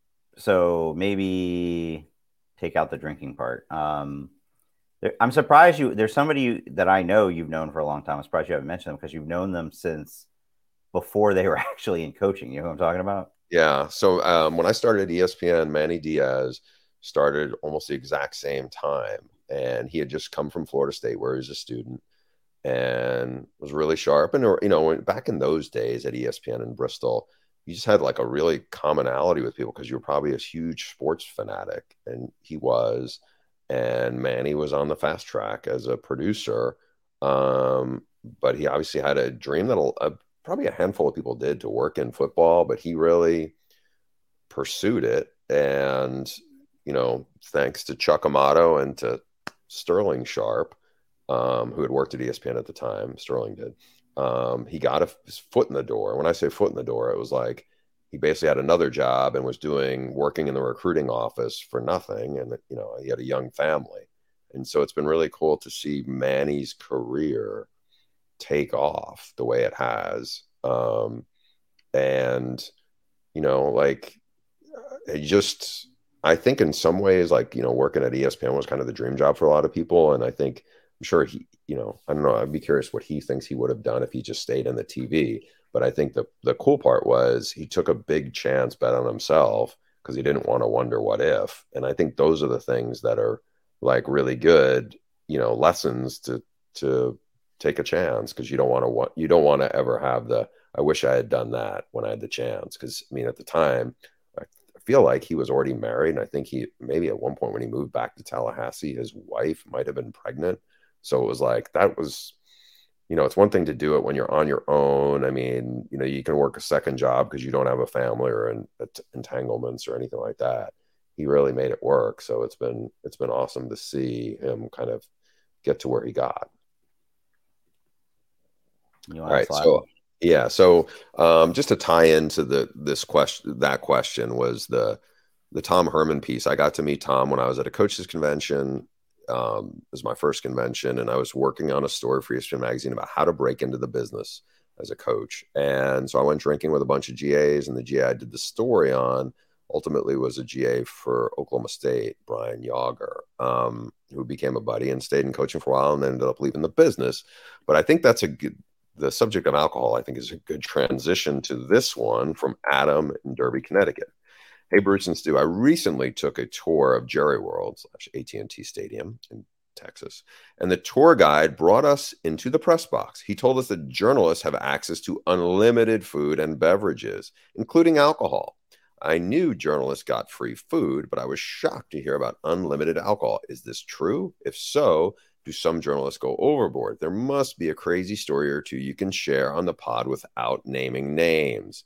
So maybe take out the drinking part. Um, I'm surprised you. There's somebody that I know you've known for a long time. I'm surprised you haven't mentioned them, because you've known them since before they were actually in coaching. You know who I'm talking about? Yeah. So um, when I started at E S P N, Manny Diaz started almost the exact same time, and he had just come from Florida State, where he was a student, and was really sharp. And you know, back in those days at E S P N in Bristol, you just had like a really commonality with people, because you were probably a huge sports fanatic, and he was. And Manny was on the fast track as a producer, um, but he obviously had a dream that a, probably a handful of people did, to work in football, but he really pursued it. And, you know, thanks to Chuck Amato and to Sterling Sharp, um, who had worked at E S P N at the time, Sterling did, um, he got a, his foot in the door. When I say foot in the door, it was like, he basically had another job and was doing working in the recruiting office for nothing. And, you know, he had a young family. And so it's been really cool to see Manny's career take off the way it has. Um, and, you know, like it just, I think in some ways, like, you know, working at E S P N was kind of the dream job for a lot of people. And I think, I'm sure he, you know, I don't know, I'd be curious what he thinks he would have done if he just stayed in the T V. But I think the, the cool part was he took a big chance bet on himself, because he didn't want to wonder what if. And I think those are the things that are like really good, you know, lessons to to take a chance, because you don't want to want you don't want to ever have the I wish I had done that when I had the chance. Because I mean, at the time, I feel like he was already married, and I think he maybe at one point when he moved back to Tallahassee, his wife might have been pregnant. So it was like that was. You know, it's one thing to do it when you're on your own. I mean, you know, you can work a second job because you don't have a family or en- entanglements or anything like that. He really made it work. So it's been, it's been awesome to see him kind of get to where he got. You All right. So, yeah. So um, just to tie into the, this question, that question was the, the Tom Herman piece. I got to meet Tom when I was at a coaches convention. Um, it was my first convention, and I was working on a story for E S P N Magazine about how to break into the business as a coach. And so I went drinking with a bunch of G As, and the G A I did the story on ultimately was a G A for Oklahoma State, Brian Yager, um, who became a buddy and stayed in coaching for a while and then ended up leaving the business. But I think that's a good, the subject of alcohol, I think, is a good transition to this one from Adam in Derby, Connecticut. Hey, Bruce and Stu, I recently took a tour of Jerry World slash A T and T Stadium in Texas. And the tour guide brought us into the press box. He told us that journalists have access to unlimited food and beverages, including alcohol. I knew journalists got free food, but I was shocked to hear about unlimited alcohol. Is this true? If so, do some journalists go overboard? There must be a crazy story or two you can share on the pod without naming names.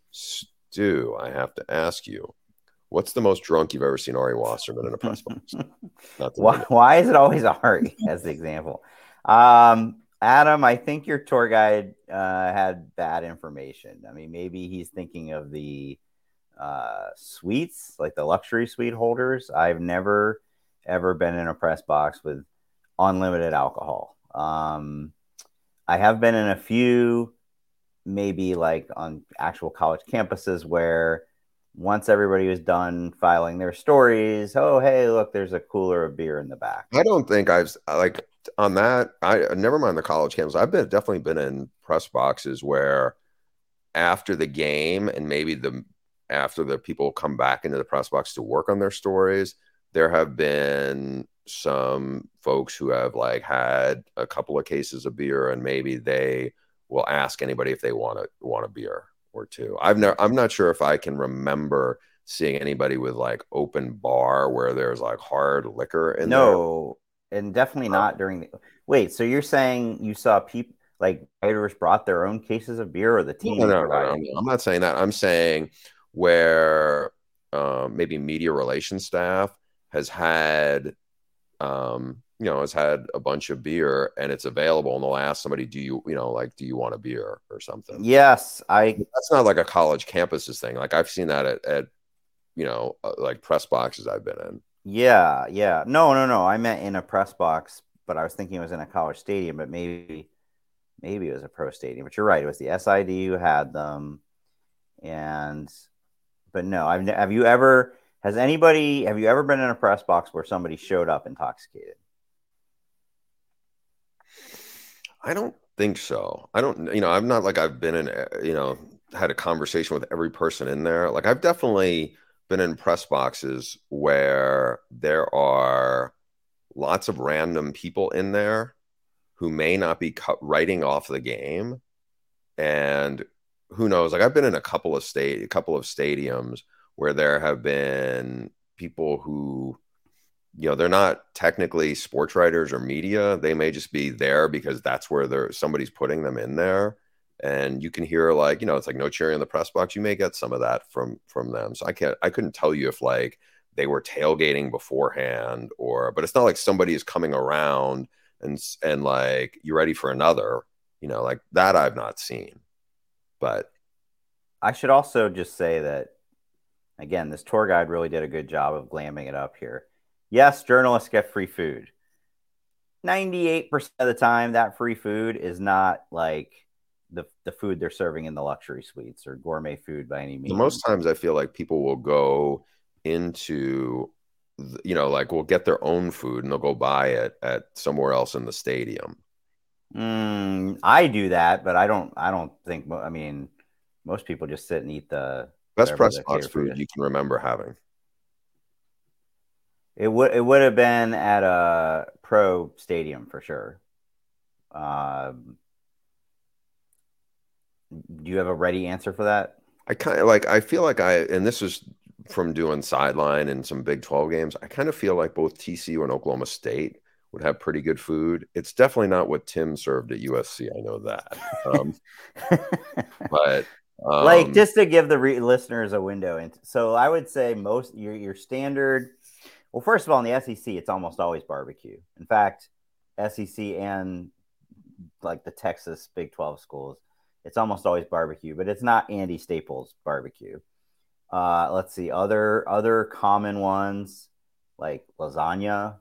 Stu, I have to ask you, what's the most drunk you've ever seen Ari Wasserman in a press box? why, why is it always Ari as the example? Um, Adam, I think your tour guide uh, had bad information. I mean, maybe he's thinking of the uh, suites, like the luxury suite holders. I've never, ever been in a press box with unlimited alcohol. Um, I have been in a few, maybe like on actual college campuses where once everybody was done filing their stories, oh, hey, look, there's a cooler of beer in the back. I don't think I've like on that. I never mind the college campus. I've been definitely been in press boxes where after the game and maybe the after the people come back into the press box to work on their stories, there have been some folks who have like had a couple of cases of beer and maybe they will ask anybody if they want to want a beer or two. I've never, I'm not sure if I can remember seeing anybody with like open bar where there's like hard liquor in no, there. And definitely not during the, wait, so you're saying you saw people like writers brought their own cases of beer or the team? No, no, no, no, no. I'm not saying that. I'm saying where um, maybe media relations staff has had, um, you know, has had a bunch of beer and it's available and they'll ask somebody, do you, you know, like, do you want a beer or something? Yes. I, that's not like a college campuses thing. Like I've seen that at, at you know, uh, like press boxes I've been in. Yeah. Yeah. No, no, no. I meant in a press box, but I was thinking it was in a college stadium, but maybe, maybe it was a pro stadium, but you're right. It was the S I D who had them. And, but no, I've, have you ever, has anybody, have you ever been in a press box where somebody showed up intoxicated? I don't think so. I don't, you know, I'm not like I've been in, you know, had a conversation with every person in there. Like I've definitely been in press boxes where there are lots of random people in there who may not be cut, writing off the game. And who knows, like I've been in a couple of state, a couple of stadiums where there have been people who, you know, they're not technically sports writers or media. They may just be there because that's where they're somebody's putting them in there. And you can hear like, you know, it's like no cheering in the press box. You may get some of that from from them. So I can't, I couldn't tell you if like they were tailgating beforehand or, but it's not like somebody is coming around and and like, you ready for another, you know, like that I've not seen. But I should also just say that, again, this tour guide really did a good job of glamming it up here. Yes, journalists get free food. ninety-eight percent of the time, that free food is not like the, the food they're serving in the luxury suites or gourmet food by any means. Most times I feel like people will go into, you know, like will get their own food and they'll go buy it at somewhere else in the stadium. Mm, I do that, but I don't, I don't think, I mean, most people just sit and eat the best press box food, food you can remember having. It would it would have been at a pro stadium for sure. Um, do you have a ready answer for that? I kind of like I feel like I and this is from doing sideline and some Big twelve games. I kind of feel like both T C U and Oklahoma State would have pretty good food. It's definitely not what Tim served at U S C. I know that, um, but. Um, like just to give the re- listeners a window into, so I would say most your your standard. Well, first of all, in the S E C, it's almost always barbecue. In fact, S E C and like the Texas Big twelve schools, it's almost always barbecue, but it's not Andy Staples barbecue. Uh, let's see other other common ones like lasagna,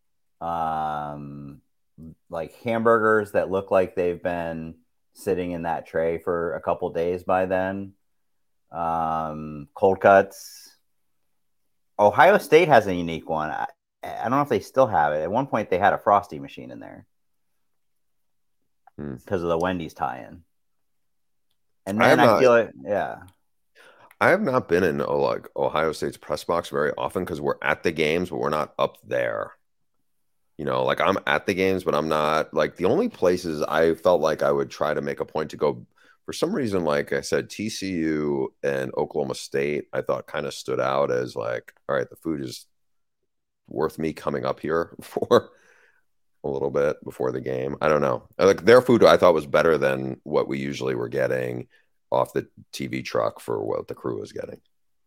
um, like hamburgers that look like they've been sitting in that tray for a couple days by then. Um, cold cuts. Ohio State has a unique one. I, I don't know if they still have it. At one point, they had a Frosty machine in there because hmm. of the Wendy's tie-in. And man, I, not, I feel like, yeah. I have not been in oh, like Ohio State's press box very often because we're at the games, but we're not up there. You know, like I'm at the games, but I'm not like the only places I felt like I would try to make a point to go for some reason. Like I said, T C U and Oklahoma State, I thought kind of stood out as like, all right, the food is worth me coming up here for a little bit before the game. I don't know. Like their food, I thought was better than what we usually were getting off the T V truck for what the crew was getting.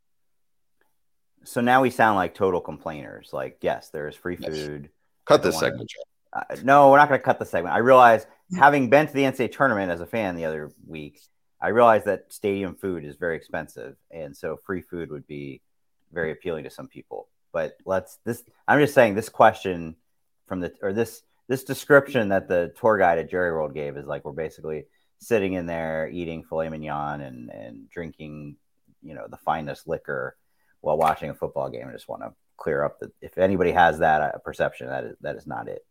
So now we sound like total complainers. Like, yes, there's free food. Yes. Cut this segment. Uh, no, we're not going to cut the segment. I realize, having been to the N C double A tournament as a fan the other week, I realized that stadium food is very expensive, and so free food would be very appealing to some people. But let's this. I'm just saying this question from the or this this description that the tour guide at Jerry World gave is like we're basically sitting in there eating filet mignon and and drinking, you know, the finest liquor while watching a football game. I just want to clear up that if anybody has that uh, perception, that is that is not it.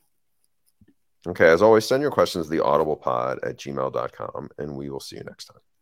Okay, as always, send your questions to the audiblepod at gmail dot com, and we will see you next time.